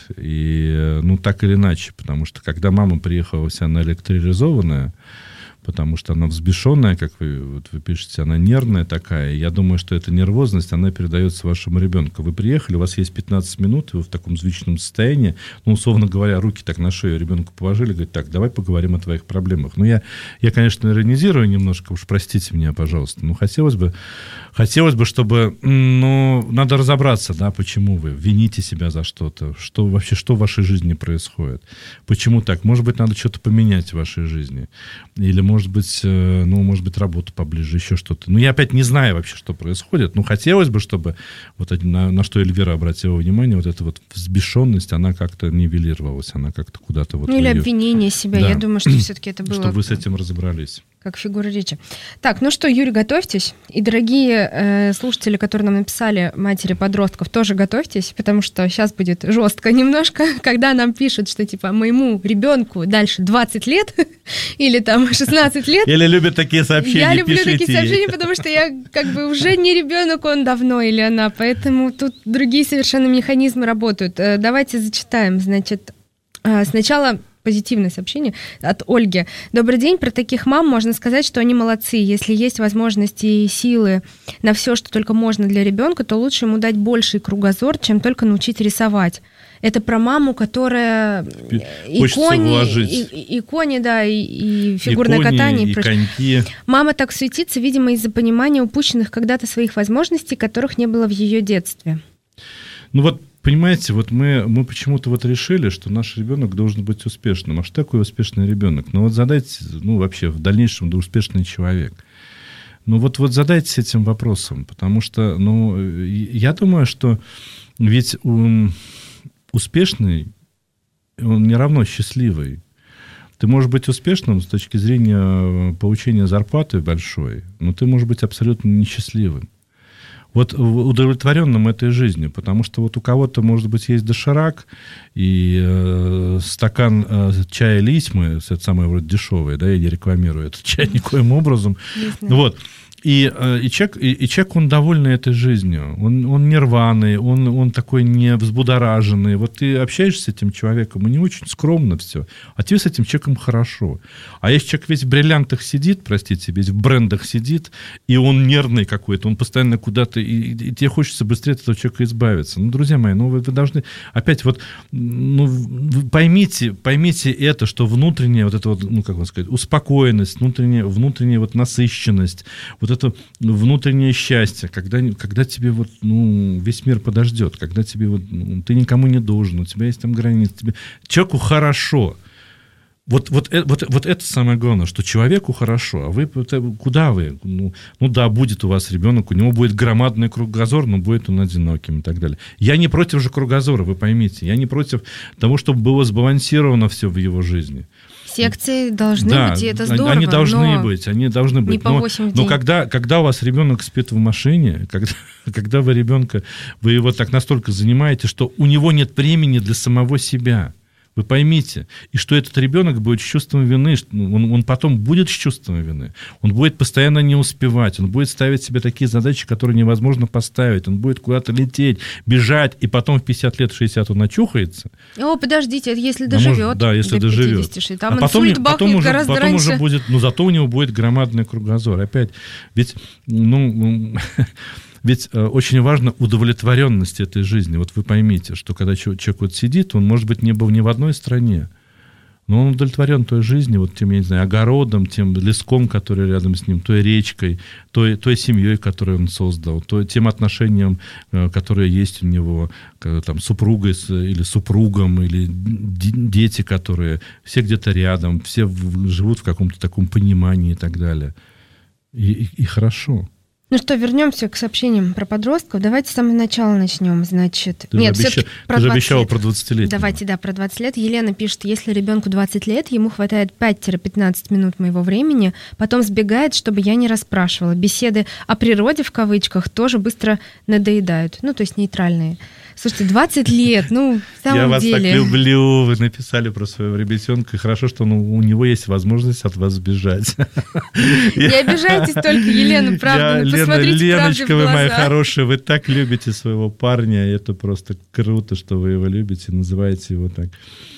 E: и, ну, так или иначе, потому что, когда мама приехала вся наэлектризованная, потому что она взбешенная, как вы, вот вы пишете, она нервная такая. Я думаю, что эта нервозность, она передается вашему ребенку. Вы приехали, у вас есть пятнадцать минут, вы в таком звичном состоянии, ну, условно говоря, руки так на шею ребенку положили, говорит, так, давай поговорим о твоих проблемах. Ну, я, я, конечно, иронизирую немножко, уж простите меня, пожалуйста, но хотелось бы, хотелось бы, чтобы, ну, надо разобраться, да, почему вы вините себя за что-то, что вообще, что в вашей жизни происходит, почему так, может быть, надо что-то поменять в вашей жизни, или, может быть, ну, может быть, работу поближе, еще что-то. Ну, я опять не знаю вообще, что происходит, но хотелось бы, чтобы вот на, на что Эльвира обратила внимание, вот эта вот взбешенность, она как-то нивелировалась, она как-то куда-то вот...
D: Ну, или
E: ее...
D: обвинение себя, да. Я думаю, что все-таки это было...
E: Чтобы вы с этим разобрались.
D: Как фигура речи. Так, ну что, Юрий, готовьтесь. И, дорогие э, слушатели, которые нам написали, матери подростков, тоже готовьтесь, потому что сейчас будет жестко немножко, когда нам пишут, что, типа, моему ребенку дальше двадцать лет или там шестнадцать лет.
E: Или любят такие сообщения,
D: Я люблю
E: пишите.
D: такие сообщения, потому что я как бы уже не ребенок, он давно или она, поэтому тут другие совершенно механизмы работают. Давайте зачитаем, значит, сначала... Позитивное сообщение от Ольги. Добрый день. Про таких мам можно сказать, что они молодцы. Если есть возможности и силы на все, что только можно для ребенка, то лучше ему дать больший кругозор, чем только научить рисовать. Это про маму, которая иконе, и, иконе, да, и, и фигурное иконе, катание. И
E: коньки.
D: Мама так суетится, видимо, из-за понимания упущенных когда-то своих возможностей, которых не было в ее детстве.
E: Ну вот, понимаете, вот мы, мы почему-то вот решили, что наш ребенок должен быть успешным. А что такое успешный ребенок? Ну вот задайте, ну вообще в дальнейшем, да, успешный человек. Ну вот, вот задайтесь этим вопросом, потому что, ну, я думаю, что ведь он, успешный, он не равно счастливый. Ты можешь быть успешным с точки зрения получения зарплаты большой, но ты можешь быть абсолютно несчастливым. Вот удовлетворенным этой жизнью, потому что вот у кого-то, может быть, есть доширак и э, стакан э, чая Лисьмы, это самое вроде дешевое, да, я не рекламирую этот чай никоим образом, вот. И, и, человек, и, и человек, он довольный этой жизнью, он, он не рваный, он, он такой не взбудораженный. Вот ты общаешься с этим человеком, и не очень скромно все, а тебе с этим человеком хорошо. А если человек весь в бриллиантах сидит, простите, весь в брендах сидит, и он нервный какой-то, он постоянно куда-то, и, и тебе хочется быстрее от этого человека избавиться. Ну, друзья мои, ну вы, вы должны опять вот, ну, поймите, поймите это, что внутренняя вот эта вот, ну, как вам сказать, успокоенность, внутренняя, внутренняя вот насыщенность, вот это внутреннее счастье, когда, когда тебе вот, ну, весь мир подождет, когда тебе вот, ну, ты никому не должен, у тебя есть там границы, тебе, человеку хорошо. Вот, вот, вот, вот это самое главное, что человеку хорошо, а вы куда вы? Ну, ну да, будет у вас ребенок, у него будет громадный кругозор, но будет он одиноким и так далее. Я не против же кругозора, вы поймите, я не против того, чтобы было сбалансировано все в его жизни.
D: Секции должны
E: да,
D: быть, и это здорово.
E: Они должны быть, они должны быть.
D: Не по восемь в день.
E: Но, но когда, когда у вас ребенок спит в машине, когда, когда вы ребенка, вы его так настолько занимаете, что у него нет времени для самого себя. Вы поймите. И что этот ребенок будет с чувством вины, он, он потом будет с чувством вины. Он будет постоянно не успевать, он будет ставить себе такие задачи, которые невозможно поставить. Он будет куда-то лететь, бежать, и потом в пятьдесят лет, шестьдесят он очухается.
D: О, подождите, это если
E: А
D: доживет.
E: может, да, если
D: до
E: доживет.
D: пятидесяти. Там
E: а потом,
D: инсульт
E: потом,
D: бахнет
E: уже,
D: гораздо
E: потом
D: раньше.
E: уже будет, ну, зато у него будет громадный кругозор. Опять, ведь, ну, ведь э, очень важна удовлетворенность этой жизни. Вот вы поймите, что когда человек вот сидит, он, может быть, не был ни в одной стране, но он удовлетворен той жизнью, вот тем, я не знаю, огородом, тем леском, который рядом с ним, той речкой, той, той семьей, которую он создал, той, тем отношением, которое есть у него, там, супругой или супругом, или дети, которые все где-то рядом, все живут в каком-то таком понимании и так далее. И, и, и хорошо.
D: Ну что, вернемся к сообщениям про подростков. Давайте с самого начала начнем. Значит,
E: ты
D: нет,
E: же, обеща...
D: про
E: ты же
D: двадцать
E: обещала
D: лет.
E: Про двадцатилетнего.
D: Давайте, да, про двадцать лет. Елена пишет, если ребенку двадцать лет, ему хватает пять-пятнадцать минут моего времени, потом сбегает, чтобы я не расспрашивала. Беседы о природе, в кавычках, тоже быстро надоедают. Ну, то есть нейтральные. Слушайте, двадцать лет, ну, в самом
E: Я вас
D: деле...
E: так люблю, вы написали про своего ребятенка, и хорошо, что ну, у него есть возможность от вас сбежать.
D: Не обижайтесь только, Елена, правда, ну, посмотрите
E: Леночка,
D: правде в
E: вы
D: глаза.
E: моя хорошая, вы так любите своего парня, и это просто круто, что вы его любите, называете его так.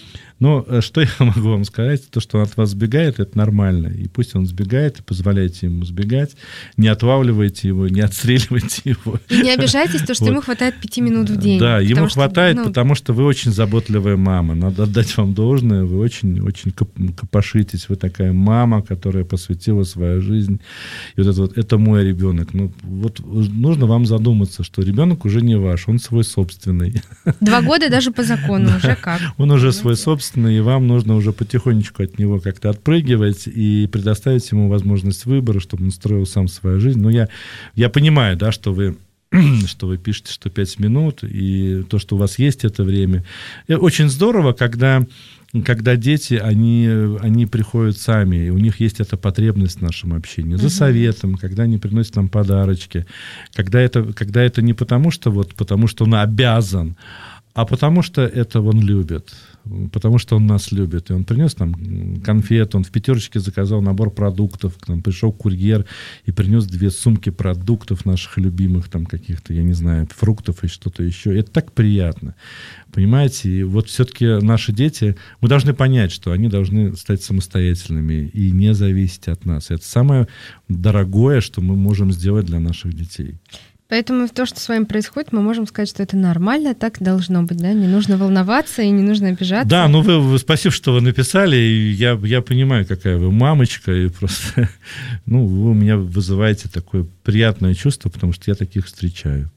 E: Но что я могу вам сказать? То, что он от вас сбегает, это нормально. И пусть он сбегает, и позволяйте ему сбегать. Не отлавливайте его, не отстреливайте его.
D: И не обижайтесь, то, что вот. Ему хватает пяти минут в день.
E: Да, ему
D: что,
E: хватает,
D: ну...
E: потому что вы очень заботливая мама. Надо отдать вам должное. Вы очень-очень копошитесь. Вы такая мама, которая посвятила свою жизнь. И вот это вот, это мой ребенок. Ну, вот нужно вам задуматься, что ребенок уже не ваш, он свой собственный.
D: Два года даже по закону уже как.
E: Он уже свой собственный. И вам нужно уже потихонечку от него как-то отпрыгивать и предоставить ему возможность выбора, чтобы он строил сам свою жизнь. Но я, я понимаю, да, что вы, что вы пишете, что пять минут, и то, что у вас есть это время. И очень здорово, когда, когда дети, они, они приходят сами, и у них есть эта потребность в нашем общении, за советом, когда они приносят нам подарочки, когда это, когда это не потому, что, вот, потому что он обязан, а потому что это он любит, потому что он нас любит. И он принес нам конфет, он в пятерочке заказал набор продуктов, к нам пришел курьер и принес две сумки продуктов наших любимых, там каких-то, я не знаю, фруктов и что-то еще. Это так приятно, понимаете? И вот все-таки наши дети, мы должны понять, что они должны стать самостоятельными и не зависеть от нас. Это самое дорогое, что мы можем сделать для наших детей.
D: Поэтому то, что с вами происходит, мы можем сказать, что это нормально, так должно быть, да? Не нужно волноваться и не нужно обижаться.
E: Да, ну вы, вы спасибо, что вы написали, и я, я понимаю, какая вы мамочка, и просто, ну, вы у меня вызываете такое приятное чувство, потому что я таких встречаю.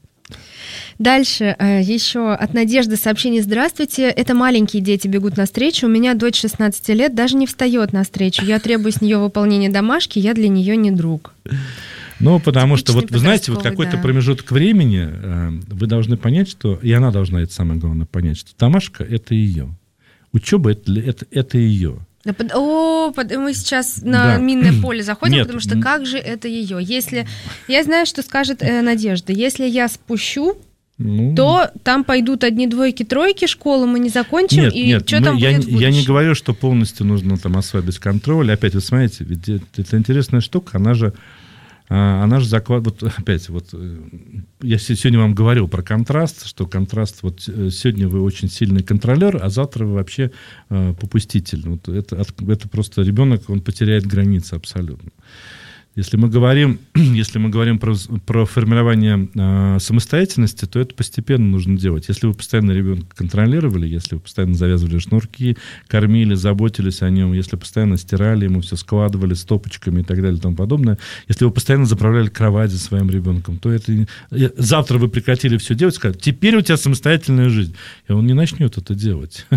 D: Дальше еще от Надежды сообщение. Здравствуйте, это маленькие дети бегут навстречу. У меня дочь шестнадцати лет даже не встает навстречу. Я требую с нее выполнения домашки, я для нее не друг.
E: Ну, потому что,
D: Типичный
E: вот вы знаете, вот какой-то
D: да.
E: промежуток времени э, вы должны понять, что, и она должна, это самое главное, понять, что домашка – это ее. Учеба – это, это, это ее.
D: Да, под, о, под, мы сейчас на
E: да.
D: минное поле заходим,
E: Нет.
D: потому что как же это ее? Если я знаю, что скажет э, Надежда, если я спущу, ну, то там пойдут одни двойки, тройки, школу мы не закончим,
E: нет,
D: и
E: нет,
D: что там
E: я,
D: будет в будущем?
E: Я не говорю, что полностью нужно там ослабить контроль. Опять, вы смотрите, ведь это, это интересная штука, она же Она же закладывает, вот опять, вот я сегодня вам говорил про контраст, что контраст, вот сегодня вы очень сильный контролер, а завтра вы вообще э, попуститель. Вот это, это просто ребенок, он потеряет границы абсолютно. Если мы говорим, если мы говорим про, про формирование э, самостоятельности, то это постепенно нужно делать. Если вы постоянно ребенка контролировали, если вы постоянно завязывали шнурки, кормили, заботились о нем, если постоянно стирали ему все, складывали стопочками и так далее и тому подобное, если вы постоянно заправляли кровать за своим ребенком, то это завтра вы прекратили все делать, сказали, теперь у тебя самостоятельная жизнь. И он не начнет это делать.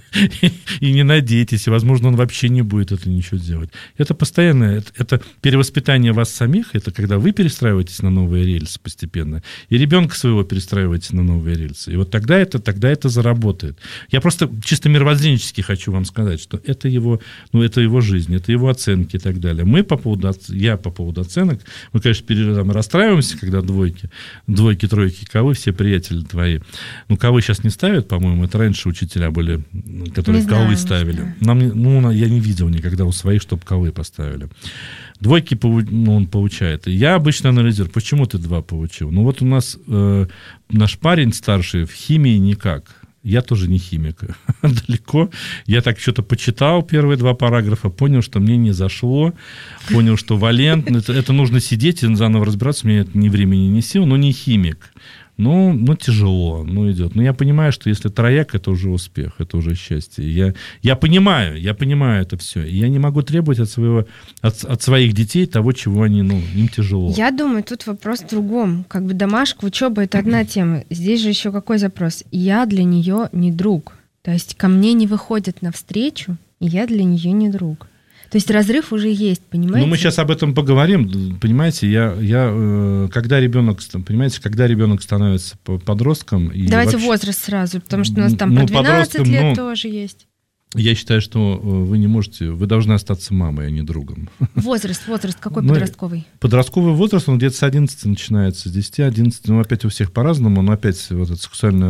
E: И не надейтесь, и, возможно, он вообще не будет это ничего делать. Это постоянно, это перевоспитание вас самих, это когда вы перестраиваетесь на новые рельсы постепенно, и ребенка своего перестраиваете на новые рельсы. И вот тогда это, тогда это заработает. Я просто чисто мировоззренчески хочу вам сказать, что это его, ну, это его жизнь, это его оценки и так далее. Мы по поводу, я по поводу оценок, мы, конечно, там, расстраиваемся, когда двойки, двойки, тройки, кого все приятели твои. Ну, кого сейчас не ставят, по-моему, это раньше учителя были которые
D: не
E: колы
D: знаю,
E: ставили.
D: знаю.
E: Нам, не- ну, я не видел никогда у своих, чтобы колы поставили. Двойки поу- ну, он получает. И я обычно анализирую, почему ты два получил. Ну вот у нас э, наш парень старший в химии никак. Я тоже не химик. Далеко. Я так что-то почитал первые два параграфа, понял, что мне не зашло, понял, что валентно. Это, это нужно сидеть и заново разбираться. Мне это ни времени, ни сил, но не химик. Ну, ну, тяжело, ну, идет. Но я понимаю, что если трояк, это уже успех, это уже счастье. Я, я понимаю, я понимаю это все. И я не могу требовать от, своего, от, от своих детей того, чего они, ну, им тяжело.
D: Я думаю, тут вопрос в другом. Как бы домашка, учеба — это одна тема. Здесь же еще какой запрос? Я для нее не друг. То есть ко мне не выходят навстречу, и я для нее не друг. То есть разрыв уже есть, понимаете?
E: Ну, мы сейчас об этом поговорим. Понимаете, я, я, э, когда ребенок, понимаете, когда ребенок становится подростком... И
D: Давайте
E: вообще,
D: возраст сразу, потому что у нас там
E: ну,
D: по двенадцать
E: подростком,
D: лет
E: ну,
D: тоже есть.
E: Я считаю, что вы не можете, вы должны остаться мамой, а не другом.
D: Возраст, возраст какой
E: Ну,
D: подростковый?
E: Подростковый возраст, он где-то с одиннадцати начинается, с десяти-одиннадцати, ну, опять у всех по-разному, но опять вот это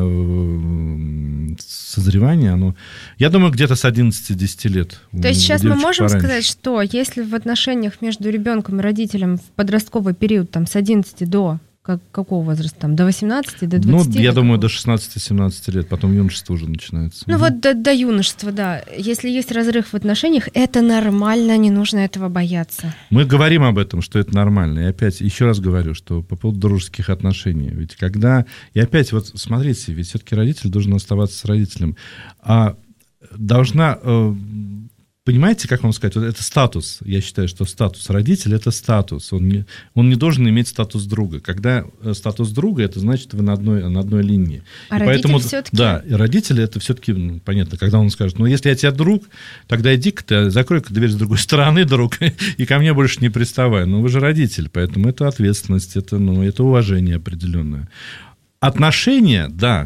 E: сексуальное созревание, оно, я думаю, где-то с одиннадцати-десяти лет.
D: То есть сейчас мы можем
E: пораньше.
D: сказать, что если в отношениях между ребенком и родителем в подростковый период там с одиннадцати до как, какого возраста? Там, до восемнадцати, до двадцати?
E: Ну, я
D: до
E: думаю,
D: какого?
E: до шестнадцати-семнадцати лет, потом юношество уже начинается.
D: Ну
E: Мгм.
D: вот до, до юношества, да. Если есть разрыв в отношениях, это нормально, не нужно этого бояться.
E: Мы говорим об этом, что это нормально. И опять, еще раз говорю, что по поводу дружеских отношений. Ведь когда... И опять, вот смотрите, ведь все-таки родитель должен оставаться с родителем. А должна... э, Понимаете, как вам сказать? Вот это статус. Я считаю, что статус родителя — это статус. Он не, он не должен иметь статус друга. Когда э, статус друга, это значит, вы на одной, на одной линии.
D: А
E: И
D: родитель
E: поэтому,
D: всё-таки-
E: Да, и родители — это все-таки, ну, понятно, когда он скажет, ну, если я тебе друг, тогда иди-ка ты, закрой-ка дверь с другой стороны, друг, и ко мне больше не приставай. Ну, вы же родитель, поэтому это ответственность, это, ну, это уважение определенное. Отношения, да,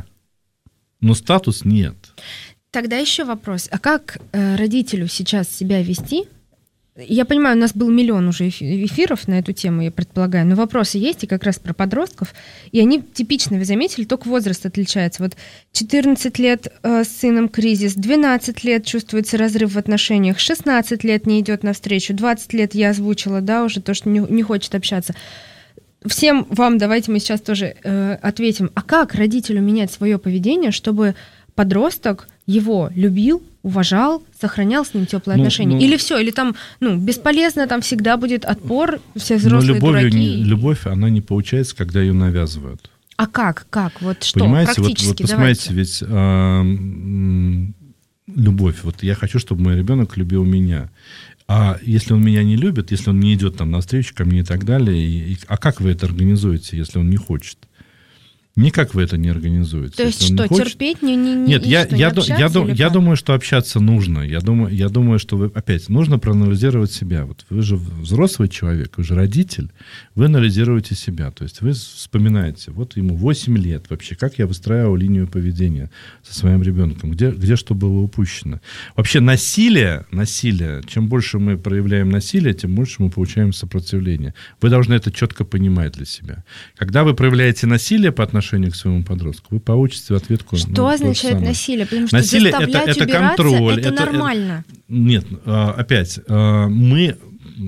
E: но статус нет.
D: Тогда еще вопрос. А как э, родителю сейчас себя вести? Я понимаю, у нас был миллион уже эфи- эфиров на эту тему, я предполагаю, но вопросы есть и как раз про подростков, и они типично, вы заметили, только возраст отличается. Вот четырнадцать лет э, с сыном кризис, двенадцать лет чувствуется разрыв в отношениях, шестнадцать лет не идет навстречу, двадцать лет я озвучила, да, уже то, что не, не хочет общаться. Всем вам давайте мы сейчас тоже э, ответим. А как родителю менять свое поведение, чтобы подросток его любил, уважал, сохранял с ним теплые
E: Ну,
D: отношения?
E: ну-
D: Или все, или там, ну, бесполезно, там всегда будет отпор, все
E: Но
D: взрослые
E: любовью
D: дураки.
E: не- любовь, она не получается, когда ее навязывают.
D: А как, как, вот что,
E: Понимаете, вот,
D: практически,
E: вот посмотрите,
D: давайте.
E: ведь а, м, любовь. Вот я хочу, чтобы мой ребенок любил меня. А если он меня не любит, если он не идет там навстречу ко мне и так далее, и, и- а как вы это организуете, если он не хочет? Никак вы это не организуете.
D: То есть
E: Если он
D: что,
E: не хочет-
D: терпеть, не, не, не,
E: Нет,
D: и
E: я,
D: что,
E: я,
D: не
E: ду- я,
D: общаться
E: ду-
D: или
E: я
D: как?
E: думаю, что общаться нужно. Я думаю, я думаю, что вы, опять, нужно проанализировать себя. Вот вы же взрослый человек, вы же родитель, вы анализируете себя. То есть вы вспоминаете, вот ему восемь лет вообще, как я выстраивал линию поведения со своим ребенком, где, где что было упущено. Вообще насилие, насилие, чем больше мы проявляем насилие, тем больше мы получаем сопротивление. Вы должны это четко понимать для себя. Когда вы проявляете насилие по отношению к своему подростку, вы получите ответку.
D: Что
E: ну, то же
D: означает
E: самое.
D: насилие? Потому что
E: Насилие это-
D: заставлять
E: это
D: убираться,
E: контроль,
D: это,
E: это-
D: нормально.
E: Нет, а, опять, а, мы,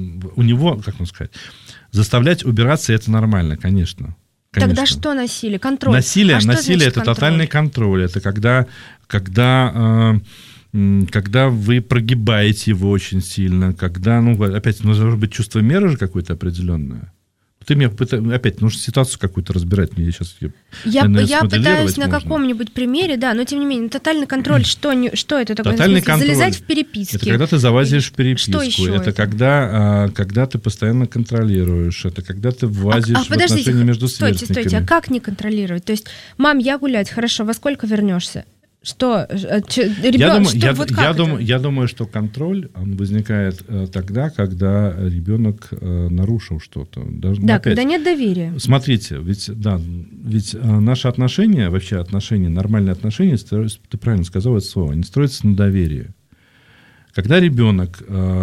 E: у него, как вам сказать, заставлять убираться это нормально, конечно.
D: Тогда
E: конечно.
D: что насилие? Контроль.
E: Насилие,
D: А что
E: насилие
D: значит
E: это
D: контроль?
E: тотальный контроль. Это когда, когда, а, м, когда вы прогибаете его очень сильно, когда, ну, опять, нужно быть чувство меры же какое-то определенное. Ты мне пыта- опять нужно ситуацию какую-то разбирать. Мне сейчас ее,
D: Я,
E: наверное,
D: я пытаюсь
E: смоделировать
D: на
E: можно.
D: каком-нибудь примере, да, но тем не менее, тотальный контроль, что, не, что это такое?
E: Тотальный
D: В смысле,
E: контроль.
D: залезать в переписки.
E: Это когда ты залазишь в
D: Или
E: переписку.
D: Что еще
E: это,
D: это?
E: Когда, а, когда ты постоянно контролируешь. Это когда ты
D: А,
E: влазишь
D: а
E: в
D: подождите,
E: отношения между
D: стойте,
E: сверстниками.
D: стойте, а как не контролировать? То есть, мам, я гулять, хорошо, во сколько вернешься? Что, э, че-
E: Я,
D: ребён-
E: думаю,
D: что,
E: я,
D: вот
E: я,
D: как это?
E: думаю, я думаю, что контроль он возникает э, тогда, когда ребенок э, нарушил что-то. Даже,
D: Да,
E: опять,
D: когда нет доверия.
E: Смотрите, ведь, да, ведь э, наши отношения, вообще отношения, нормальные отношения, строятся, ты правильно сказал это слово, они строятся на доверии. Когда ребенок э,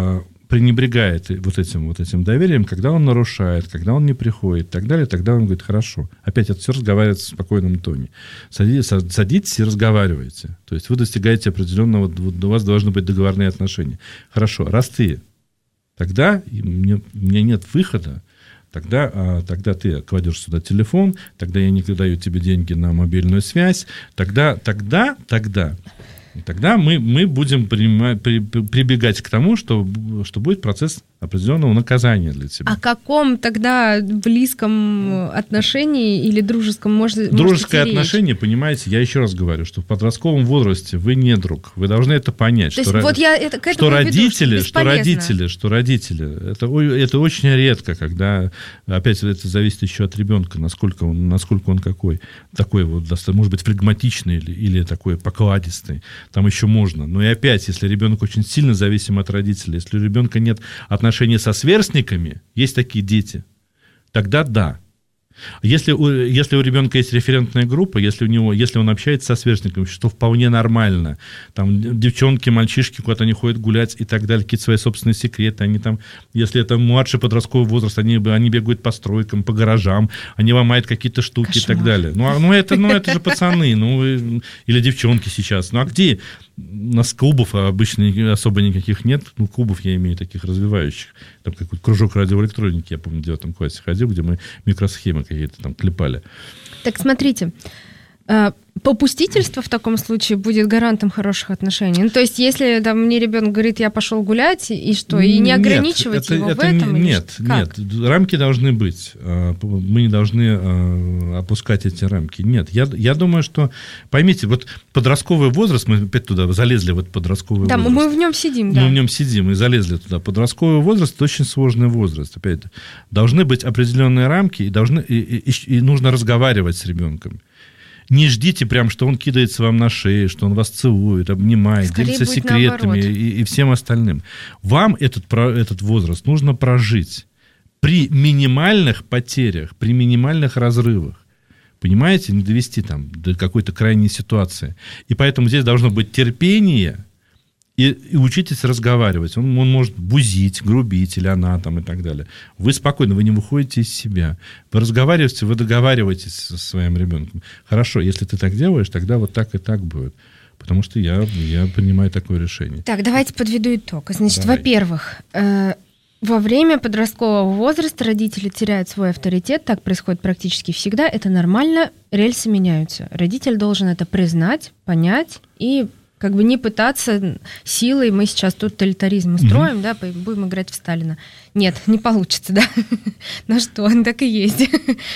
E: пренебрегает вот этим, вот этим доверием, когда он нарушает, когда он не приходит и так далее, тогда он говорит, хорошо. Опять это все разговаривает в спокойном тоне. Садитесь, садитесь и разговаривайте. То есть вы достигаете определенного, у вас должны быть договорные отношения. Хорошо, раз ты, тогда мне, у меня нет выхода, тогда, а, тогда ты кладешь сюда телефон, тогда я не даю тебе деньги на мобильную связь, тогда, тогда, тогда... Тогда мы, мы будем принимать, при, прибегать к тому, что, что будет процесс определенного наказания для тебя.
D: О каком тогда близком отношении или дружеском может
E: Дружеское
D: может
E: отношение, речь? Понимаете, я еще раз говорю, что в подростковом возрасте вы не друг. Вы должны это понять.
D: То
E: что,
D: есть, вот я это, к
E: что, родители,
D: веду, что,
E: что родители, что родители, это, это очень редко, когда, опять это зависит еще от ребенка, насколько он, насколько он какой, такой вот, может быть, флегматичный или, или такой покладистый. Там еще можно. Но и опять, если ребенок очень сильно зависим от родителей, если у ребенка нет отношений со сверстниками, есть такие дети, тогда да. Если у, если у ребенка есть референтная группа, если, у него, если он общается со сверстниками, что вполне нормально, там девчонки, мальчишки, куда-то они ходят гулять и так далее, какие-то свои собственные секреты, они там, если это младший подростковый возраст, они, они бегают по стройкам, по гаражам, они ломают какие-то штуки. Кошмар. И так далее. Ну, ну, это, ну, это же пацаны, ну, или девчонки сейчас. Ну, а где? У нас клубов обычно особо никаких нет. Ну, клубов я имею таких развивающих. Там какой-то кружок радиоэлектроники, я помню, в девятом классе ходил, где мы микросхемы какие-то там клепали.
D: Так смотрите, попустительство в таком случае будет гарантом хороших отношений. Ну, то есть, если там, мне ребенок говорит, я пошел гулять, и что, и не ограничивать
E: нет,
D: его
E: это,
D: в этом?
E: Не, нет, нет, рамки должны быть. Мы не должны опускать эти рамки. Нет, я, я думаю, что, поймите, вот подростковый возраст, мы опять туда залезли, вот подростковый
D: да,
E: возраст.
D: Да, мы в нем сидим,
E: мы
D: да.
E: Мы в нем сидим и залезли туда. Подростковый возраст – это очень сложный возраст. Опять, должны быть определенные рамки, и, должны, и, и, и нужно разговаривать с ребенком. Не ждите прям, что он кидается вам на шею, что он вас целует, обнимает, скорее делится секретами и, и всем остальным. Вам этот, этот возраст нужно прожить при минимальных потерях, при минимальных разрывах. Понимаете? Не довести там до какой-то крайней ситуации. И поэтому здесь должно быть терпение, и, и учитесь разговаривать. Он, он может бузить, грубить, или она там и так далее. Вы спокойно, вы не выходите из себя. Вы разговариваете, вы договариваетесь со своим ребенком. Хорошо, если ты так делаешь, тогда вот так и так будет. Потому что я, я принимаю такое решение.
D: Так, давайте подведу итог. Значит,
E: Давай.
D: Во-первых, э, во время подросткового возраста родители теряют свой авторитет. Так происходит практически всегда. Это нормально, рельсы меняются. Родитель должен это признать, понять и как бы не пытаться силой, мы сейчас тут тоталитаризм устроим, mm-hmm. да, будем играть в Сталина. Нет, не получится, да. Ну что, он так и есть.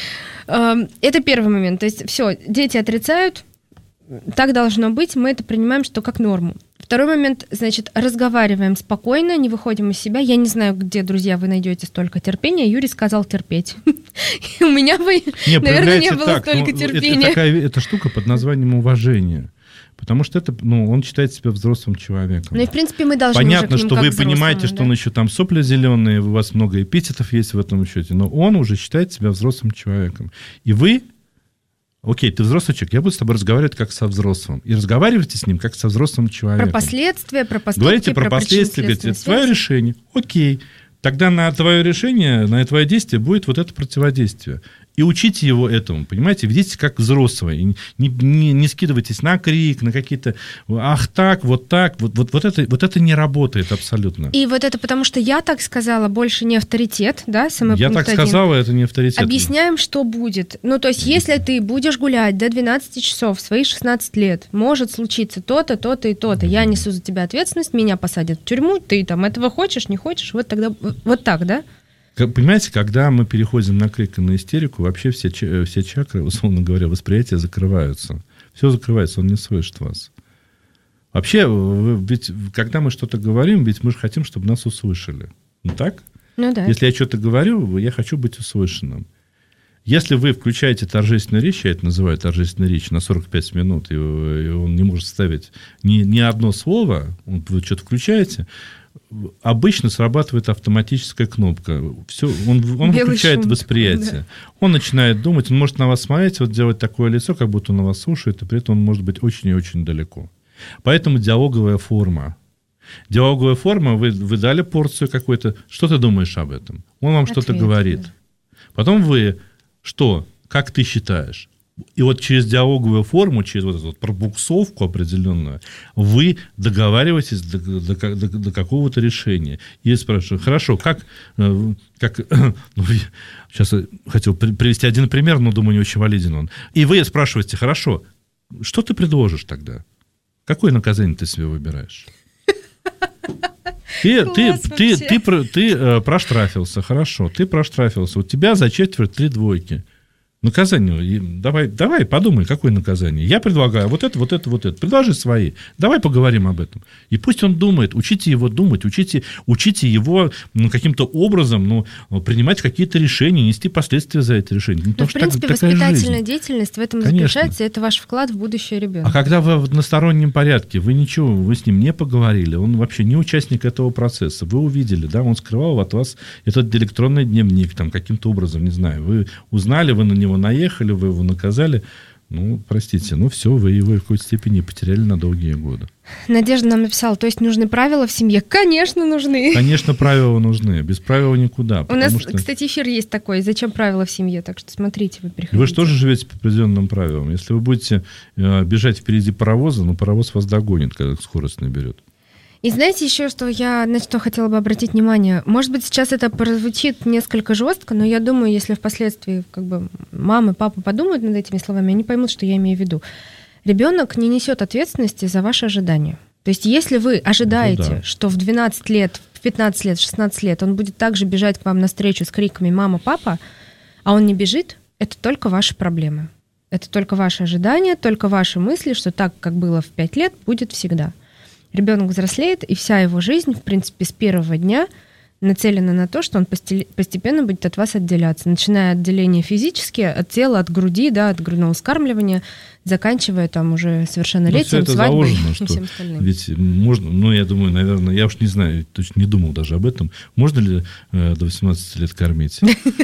D: Это первый момент. То есть все, дети отрицают, так должно быть, мы это принимаем, что как норму. Второй момент, значит, разговариваем спокойно, не выходим из себя. Я не знаю, где, друзья, вы найдете столько терпения. Юрий сказал терпеть. У меня бы, наверное, не было столько терпения.
E: Это такая эта штука под названием уважение. Потому что это, ну, он считает себя взрослым человеком.
D: Ну и, в принципе, мы должны
E: Понятно,
D: уже к ним
E: что
D: как
E: вы
D: взрослым,
E: понимаете,
D: да?
E: что он еще там сопли зеленые, у вас много эпитетов есть в этом счете, но он уже считает себя взрослым человеком. И вы, окей, ты взрослый человек, я буду с тобой разговаривать как со взрослым. И разговаривайте с ним как со взрослым человеком.
D: Про последствия, про поступки,
E: говорите про,
D: про
E: последствия, говорите, это твое решение. Окей. Тогда на твое решение, на твое действие будет вот это противодействие. И учите его этому, понимаете? Ведите как взрослые. И не, не, не скидывайтесь на крик, на какие-то «ах так, вот так». Вот, вот, вот, это, вот это не работает абсолютно.
D: И вот это потому, что я так сказала, больше не авторитет, да, самый
E: Я
D: пункт
E: так
D: один.
E: сказала, это не авторитет.
D: Объясняем, что будет. Ну, то есть, если ты будешь гулять до двенадцати часов в свои шестнадцать лет, может случиться то-то, то-то и то-то. Я несу за тебя ответственность, меня посадят в тюрьму, ты там этого хочешь, не хочешь, вот тогда вот так, да?
E: Понимаете, когда мы переходим на крик и на истерику, вообще все, все чакры, условно говоря, восприятия закрываются. Все закрывается, он не слышит вас. Вообще, ведь когда мы что-то говорим, ведь мы же хотим, чтобы нас услышали. Ну так?
D: Ну да.
E: Если я что-то говорю, я хочу быть услышанным. Если вы включаете торжественную речь, я это называю торжественной речью, на сорок пять минут, и он не может ставить ни, ни одно слово, вы что-то включаете, обычно срабатывает автоматическая кнопка. Все, он, он выключает шум, восприятие. Да. Он начинает думать, он может на вас смотреть, вот делать такое лицо, как будто он на вас слушает, и при этом он может быть очень и очень далеко. Поэтому диалоговая форма. Диалоговая форма, вы, вы дали порцию какой-то, что ты думаешь об этом? Он вам Ответ, что-то говорит. Да. Потом вы, что, как ты считаешь? И вот через диалоговую форму, через вот эту вот пробуксовку определенную, вы договариваетесь до, до, до, до какого-то решения. И спрашиваю, хорошо, как... как ну, сейчас я хотел привести один пример, но, думаю, не очень валиден он. И вы спрашиваете, хорошо, что ты предложишь тогда? Какое наказание ты себе выбираешь? Ты, ты, ты, ты, ты, ты э, проштрафился, хорошо, ты проштрафился. У тебя за четверть три двойки. Наказание. Давай, давай, подумай, какое наказание. Я предлагаю вот это, вот это, вот это. Предложи свои. Давай поговорим об этом. И пусть он думает. Учите его думать. Учите, учите его ну, каким-то образом ну, принимать какие-то решения, нести последствия за эти решения. Ну,
D: ну, в принципе, так, воспитательная жизнь. Деятельность в этом Конечно. Заключается. Это ваш вклад в будущее ребенка.
E: А когда вы в одностороннем порядке, вы ничего, вы с ним не поговорили, он вообще не участник этого процесса. Вы увидели, да, он скрывал от вас этот электронный дневник там, каким-то образом, не знаю. Вы узнали, вы на него наехали, вы его наказали, ну, простите, ну, все, вы его в какой-то степени потеряли на долгие годы.
D: Надежда нам написала, то есть нужны правила в семье? Конечно, нужны.
E: Конечно, правила нужны, без правил никуда.
D: У нас,
E: что...
D: кстати, эфир есть такой, зачем правила в семье, так что смотрите, вы приходите.
E: Вы же тоже живете по определенным правилам. Если вы будете э, бежать впереди паровоза, ну, паровоз вас догонит, когда скорость наберет.
D: И знаете еще, что я на что хотела бы обратить внимание? Может быть, сейчас это прозвучит несколько жестко, но я думаю, если впоследствии как бы мама, папа подумают над этими словами, они поймут, что я имею в виду. Ребенок не несет ответственности за ваши ожидания. То есть, если вы ожидаете, ну, да. что в двенадцать лет, в пятнадцать лет, в шестнадцать лет он будет также бежать к вам навстречу с криками «мама, папа», а он не бежит, это только ваши проблемы. Это только ваши ожидания, только ваши мысли, что так, как было в пять лет, будет всегда. Ребенок взрослеет, и вся его жизнь, в принципе, с первого дня нацелена на то, что он постепенно будет от вас отделяться, начиная от отделения физически, от тела, от груди, да, от грудного вскармливания, заканчивая там уже совершеннолетием,
E: ну,
D: свадьбой
E: заложено,
D: и всем остальным.
E: Ведь можно, ну, я думаю, наверное, я уж не знаю, точно не думал даже об этом, можно ли э, до восемнадцати лет кормить?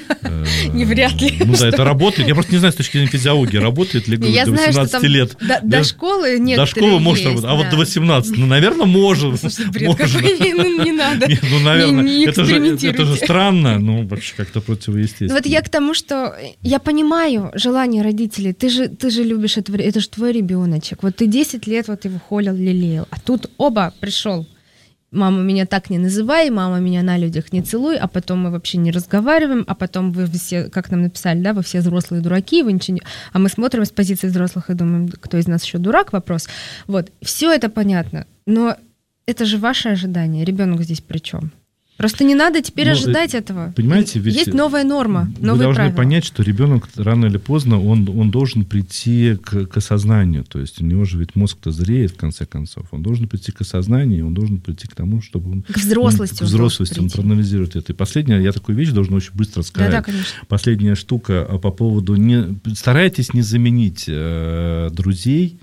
D: Не вряд ли.
E: Ну да, это работает, я просто не знаю, с точки зрения физиологии, работает ли до восемнадцати лет.
D: До школы нет.
E: До школы может работать, а вот до восемнадцати, ну, наверное, может.
D: Слушай, бред какой, не надо.
E: Ну, наверное, это же странно, ну, вообще как-то противоестественно.
D: Вот я к тому, что я понимаю желание родителей, ты же любишь это. Это же твой ребеночек. Вот ты десять лет вот его холил, лелеял. А тут оба пришел. Мама, меня так не называй, мама, меня на людях не целуй, а потом мы вообще не разговариваем, а потом вы все, как нам написали, да, вы все взрослые дураки, вы ничего не... А мы смотрим с позиции взрослых и думаем, кто из нас еще дурак, вопрос. Вот, все это понятно, но это же ваше ожидание, ребенок здесь при чем? Просто не надо теперь Но, ожидать этого.
E: Понимаете, ведь
D: есть новая норма, новые
E: вы должны
D: правила.
E: понять, что ребенок рано или поздно он, он должен прийти к, к осознанию. То есть у него же ведь мозг-то зреет, в конце концов. Он должен прийти к осознанию, он должен прийти к тому, чтобы он...
D: К взрослости.
E: Он, к взрослости, он, он проанализирует это. И последняя, я такую вещь должен очень быстро сказать.
D: Да, да, конечно.
E: Последняя штука по поводу... Не, старайтесь не заменить э, друзей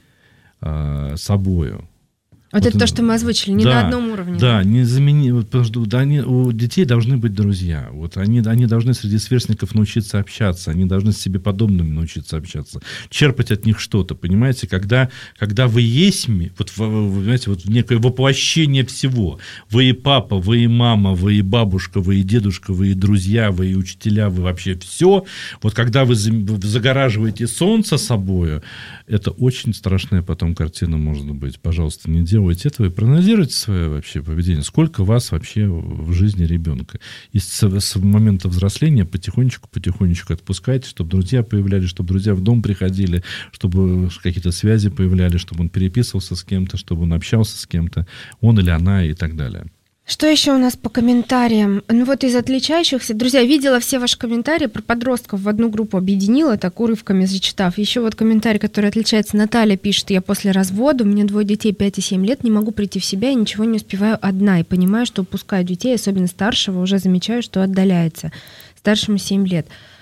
E: э, собою.
D: Вот, вот это то,
E: он,
D: что мы озвучили, не
E: да,
D: на одном уровне.
E: Да, не замени, вот, да, они, у детей должны быть друзья. Вот они, они должны среди сверстников научиться общаться, они должны с себе подобными научиться общаться, черпать от них что-то, понимаете? Когда, когда вы есть, вот, вы, понимаете, вот некое воплощение всего. Вы и папа, вы и мама, вы и бабушка, вы и дедушка, вы и друзья, вы и учителя, вы вообще все. Вот когда вы загораживаете солнце собою, это очень страшная потом картина может быть. Пожалуйста, не делайте этого и проанализируйте свое вообще поведение. Сколько вас вообще в жизни ребенка. И с, с момента взросления потихонечку-потихонечку отпускайте, чтобы друзья появлялись, чтобы друзья в дом приходили, чтобы какие-то связи появлялись, чтобы он переписывался с кем-то, чтобы он общался с кем-то, он или она и так далее.
D: Что еще у нас по комментариям? Ну вот из отличающихся... Друзья, видела все ваши комментарии про подростков, в одну группу объединила, так урывками зачитав. Еще вот комментарий, который отличается. Наталья пишет: я после развода, у меня двое детей пять и семь лет, не могу прийти в себя и ничего не успеваю одна. И понимаю, что упускаю детей, особенно старшего, уже замечаю, что отдаляется. Старшему семь лет.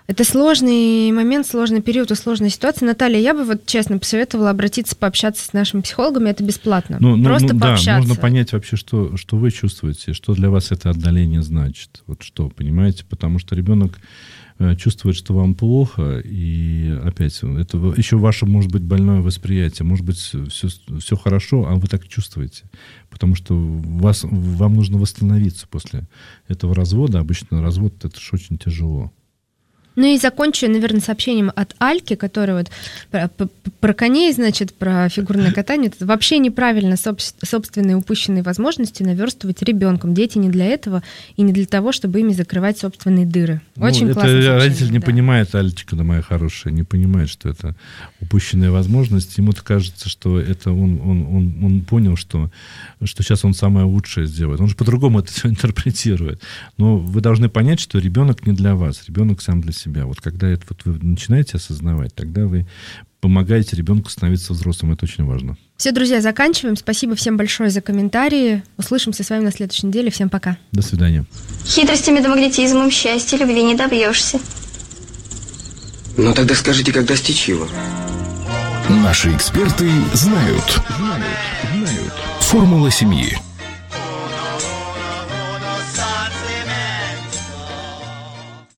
D: Это сложный момент, сложный период и сложная ситуация. Наталья, я бы вот честно посоветовала обратиться, пообщаться с нашими психологами, это бесплатно.
E: Ну,
D: Просто
E: ну,
D: пообщаться.
E: Да, нужно понять вообще, что, что вы чувствуете, что для вас это отдаление значит. Вот что, понимаете? Потому что ребенок чувствует, что вам плохо, и опять, это еще ваше, может быть, больное восприятие, может быть, все, все хорошо, а вы так чувствуете. Потому что вас, вам нужно восстановиться после этого развода. Обычно развод — это же очень тяжело.
D: Ну и закончу, наверное, сообщением от Альки, которая вот про, про коней, значит, про фигурное катание. Это вообще неправильно собственные упущенные возможности наверстывать ребенком. Дети не для этого и не для того, чтобы ими закрывать собственные дыры. Очень
E: ну,
D: классно.
E: Это родитель не
D: да.
E: понимает, Альчика, да, моя хорошая, не понимает, что это упущенная возможность. Ему-то кажется, что это он, он, он, он понял, что, что сейчас он самое лучшее сделает. Он же по-другому это все интерпретирует. Но вы должны понять, что ребенок не для вас, ребенок сам для себя. Вот когда это вот вы начинаете осознавать, тогда вы помогаете ребенку становиться взрослым. Это очень важно.
D: Все, друзья, заканчиваем. Спасибо всем большое за комментарии. Услышимся с вами на следующей неделе. Всем пока.
E: До свидания.
A: Хитростями да магнетизмом счастья любви не добьешься.
B: Ну тогда скажите, как достичь его?
C: Наши эксперты знают. Формула семьи.